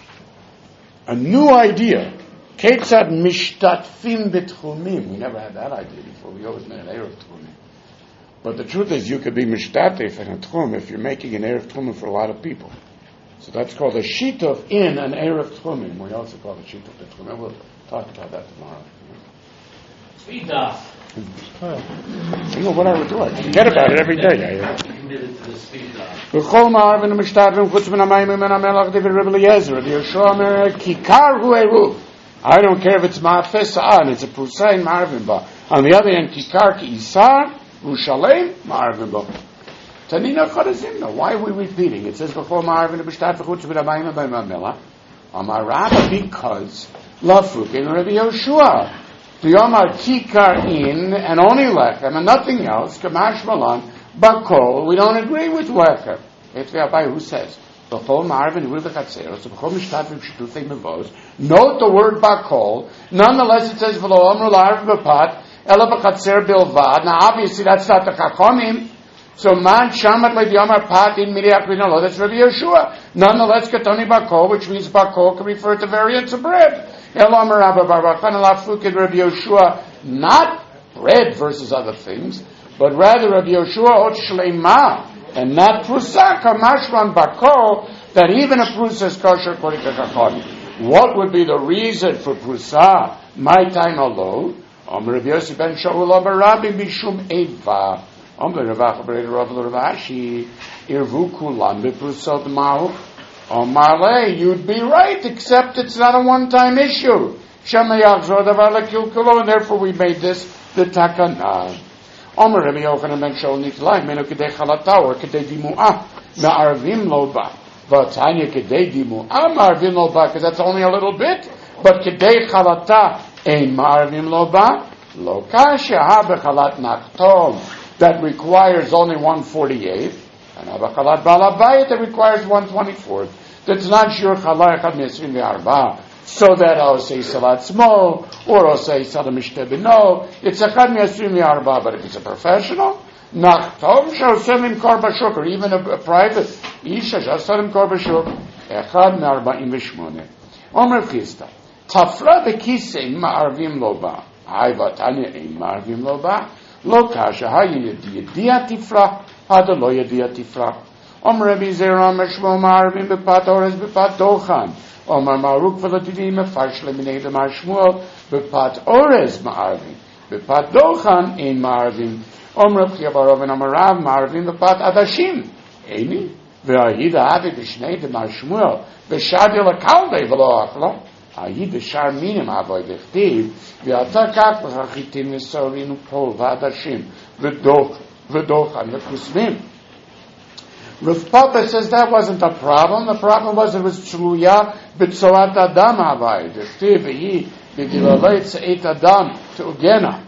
A new idea. Ketzad mishtatfim betchumim. We never had that idea before. We always made an Erev Tchumim. But the truth is, you could be mishtatef in a Tchum if you're making an Erev Tchumim for a lot of people. So that's called a shitov in an Erev Tchumim. We also call it shitov betchumim. We'll talk about that tomorrow. Speed daf. You know what I would do? I forget about it every day. I Committed to the speed daf. V'chol ma'arvin ha'mishtadrim chutz min ha'mayim min ha'melach divid Rebbe Eliezer. Rabbi Yehoshua Omer kikar hu eruv. I don't care if it's ma'afes sa'an, it's a prusain ma'arvin ba. On the other hand, kikar ki isar, v'shalem ma'arvin ba. Tanina Chodazimna. Why are we repeating? It says before Ma'arvin b'shtat v'chutz b'damayim b'mamela. Amar Rabba, because lafuk in Rabbi Yehoshua. The Omar kikar in and only lechem and nothing else. Kamash malan bakol. We don't agree with lechem. It's the Abai who says before Ma'arvin v'chatzeros before mishtat v'shitufei mevos. Note the word bakol. Nonetheless, it says v'lo amru la'arv b'pat ela b'chatzer bilvad. Now, obviously, that's not the Chachamim. So man shamat le'yamar pat in miriach v'nalo. That's Rabbi Yehoshua. Nonetheless, katoni bakol, which means bakol can refer to variants of bread. Elamar Rabba Barbachan alafuk in Rabbi Yehoshua, not bread versus other things, but rather Rabbi Yehoshua ot shleima, and not prusa kamashran bakol, that even a prusa is kosher according to Chachamim. What would be the reason for prusa? My time alone. Om Rabbi Yossi ben Shaul Amar Rabbi Mishum Eva. Om Rabbi Rabbi Ravashi Irvu Kulam Beprusot Mahu. Om Marley, you'd be right, except it's not a one-time issue. Shemayach Zodavar Lekilkulo, and therefore we made this the Takana. Om Rabbi Yochanan ben Shaul Nikolai Menu Kedei Chalata or Kedei Dimu'ah Ma'arvim Loba. But Tanya Kedei Dimu'ah Ma'arvim Loba, because that's only a little bit. But Kedei Chalata Ein Ma'arvim Loba Lo Kasha Habechalat Nachtom. That requires only one forty-eighth, and Abachalat Balabayit that requires one twenty-fourth. That's not Shur Chalai Echad Mi'esrim Ve'arba, so that I'll say Salat Smo, or I'll say Salam Mishteh B'no, it's Echad Mi'esrim Ve'arba, but if it's a professional, Nachtov Shal Selim Kor Bashuk, or even a, a private, Isha Shal Selim Kor Bashuk, Echad Me'arba'im V'shmone. Omer Chista, Tafra B'kisei Ma'arvim Loba, Haiva Tanya Ein Ma'arvim Loba, Lo kasha hayi yediya tifra, hada lo yediya tifra. Om Rabbi Zera Meshmo Ma'arvim bepat ores bepat dochan. Omar Maruk v'latidim mefarsh leminei demar Shmuel bepat ores Ma'arvim bepat dochan ein Ma'arvim. Om Rabbi Yabarov and Amarav Ma'arvim bepat adashim. Eini ve'ahida avi b'shnei demar Shmuel b'shadi l'kalvei v'lo achlo. Ahid shar minim avoy v'chtiv. V'ata kach v'chachitim v'sorin u'pol v'adashim v'doch v'dochan v'kusmim. Rav Papa says that wasn't a problem. The problem was it was tluya b'tzorat adam havai. The v'hi b'gilaletz et adam teugena.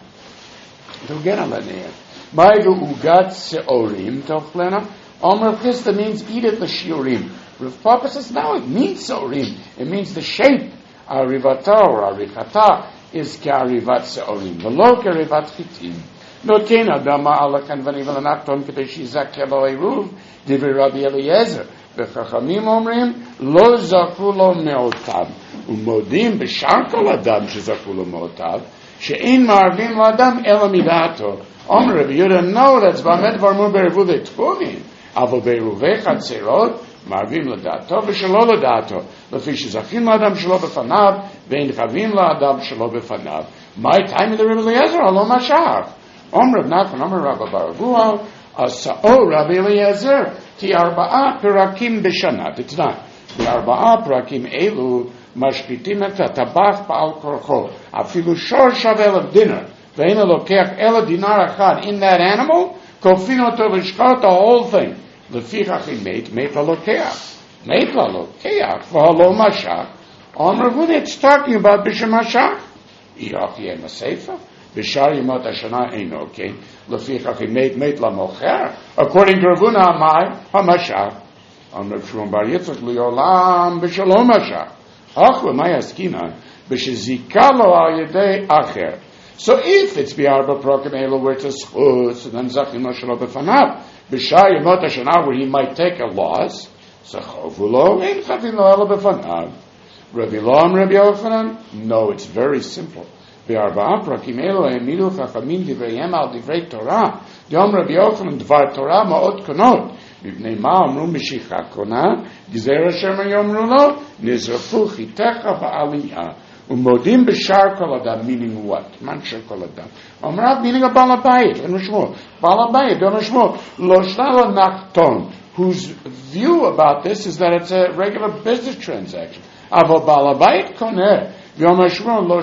Teugena l'neir. Ma'idu ugat se'orim tochlena. Omer Chisda means eat it l'shiurim. Rav Papa says no, it means se'orim. It means the shape. Arivata or arifata is k'arivat se'orim. V'lo k'arivat chitim. No ken adam ma'alakan v'nivel anakton k'dei shizak kelo eruv. Divrei Rabbi Eliezer, v'chachamim omrim, lo zaku lo me'otav, umodim b'shar kol adam shezaku lo me'otav, she'in ma'arvim l'adam ela midato. Omer Rabbi Yehuda, no, that's b'amed varmu be'eruvei tchumim, avo be'eruvei chatzerot, ma'arvim l'dato, v'shelo l'dato, l'fi shezachim l'adam shelo b'fanav, v'ein chavim l'adam shelo b'fanav. My time in the Rabbi Eliezer, alo mashach. Omer Rav Nachman, Omer Rabbi Baruch Asa'o Rabbi Eliezer ki arba'a perakim b'shana. It's not. The arba'a perakim elu mashpitim et hatabach ba'al korcho. Afilu shor shavel of dinner. Ve'en elokech ela dinar achad in that animal. Kofino to l'shkot the whole thing. Lefichach he made made l'lokeach. Made l'lokeach v'halo mashach. On Ravuna it's talking about b'shemashach. Iyach yem ha'sefer. B'shar yimot hashana ain't okay. Lefichach he made made lamocher. According to Ravuna Amai Hamashach. On Rav Shimon Bar Yitzchak liolam b'shalom hashach. Ach l'may askinan b'shezika lo al yedei acher. So if it's bi'arba prokim elo where it's a schutz, then zachim lo shelo b'fanav. B'shar yimot hashana where he might take a loss. Zachovu lo ein chavim lo elo b'fanav. Rabbi Elam, Rabbi Yochanan? No, it's very simple. Be'arba'a prakim elo emilu chachamim divrayim al divrei Torah. Yom Rabbi Yochanan dvar Torah ma'ot konot. Mipnei ma amru mishicha kona. Gizer asher yomru lo. Nizrafu chitecha ba'aliyah. Umodim b'shar kol adam. Meaning what? Man shar kol adam. Omrav meaning a balabayit. Don't shmo. Balabayit. Don't shmo. Lo shnala nachton. Whose view about this is that it's a regular business transaction. Avo balabayit koneh. If he does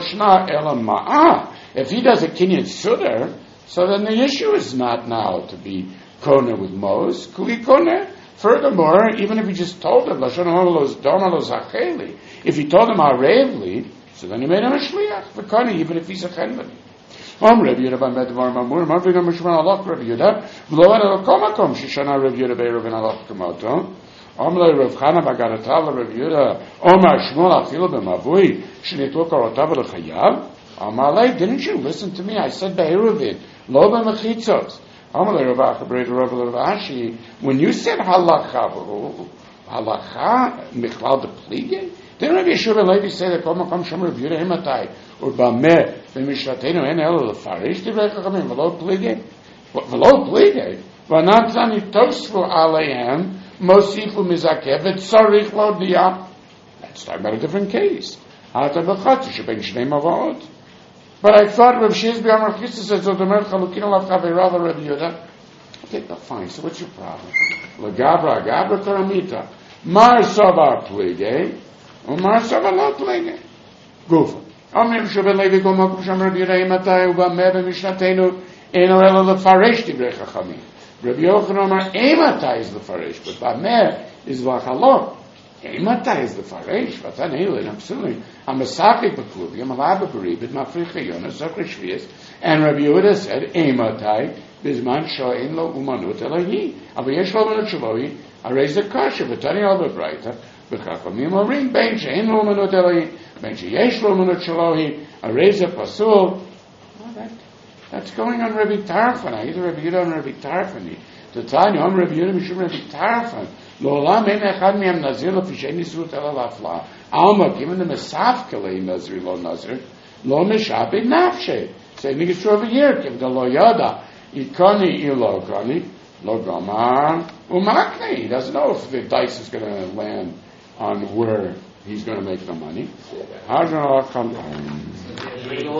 a kinyan sudar, so then the issue is not now to be kona with Mos, kuli kona. Furthermore, even if he just told him, if he told him arevli, so then he made him a shliach, for kona, even if he's a chenvani. Om Rabbi Yehuda ben Medvar Mamur, Marvin Mishman Allah Rabbi Yehuda, V'lo en el komakom, Shishana Rabbi Yehuda be'eruvin Allah kamato. Omle Rav Chana Bagaratal Rav Yehuda Omar Shmuel Afilu b'Mavui Shnitlu Korotav l'Chayav. Amalei, didn't you listen to me? I said be'eruvin lo b'mechitzos. Amalei Rav Achabrei Rav Rav Ashi. When you said halacha, halacha michlal de plige. Didn't Rabbi Yeshua ben Levi say that Kol Makom Shem Rav Yehuda Imatai or Bameh v'Mishatenu en elo l'farish divrei chachamim v'lo plige v'lo plige v'natzani tosfu aleihem. Mosifu mizakev tzarich lo diya. Let's talk about a different case. Hata b'chatzu sheben shnei mavot. But I thought Rav Shizbi Amar Chisda said so. Domer chalukin alav chaveirav Rabbi Yehuda. Okay, but fine. So what's your problem? L'gabra gabra karamita. Mar savar plige. Umar savar lo plige. Gufa. Amir sheben levi kol makom sham Rabbi Yehuda imatai ubameh b'mishnatenu eno elo lefaresh divrei chachamim. Rabbi Yochanan Amar Eimatai is the farish, but Bamer is Vachalot. Eimatai is the farish, but then Elin, absolutely. Amasaki Baklubi, Amalabakuri, but Mafricha Yonas, Zakra Shvias, and Rabbi Yehuda said, Eimatai, Bizman Shoin Lo Umanut Elohi, Avayesh Lo Umanut Shalohi, I raised the Kasha, but Tani Alba Braita, Bechachamim Orim, Ben Shein Lo Umanut Elohi, Ben Sheyesh Lo Umanut Shalohi, I raised the Pasul. That's going on Rabbi Tarfon. I either Rabbi Yehuda on Rabbi Tarfon. To Tanya, on Rabbi Yehuda, Mishum Rabbi Tarfon. Lo olam en echad miyam nazir lo fishay nisrut ela lafla. Alma, given the mesaf kelei nazir lo nazir, lo mishabed nafshe. Same thing is true over here. Give the lo yada, ikoni ilo koni, lo gomar umakne. He doesn't know if the dice is going to land on where he's going to make the money. How's it all come?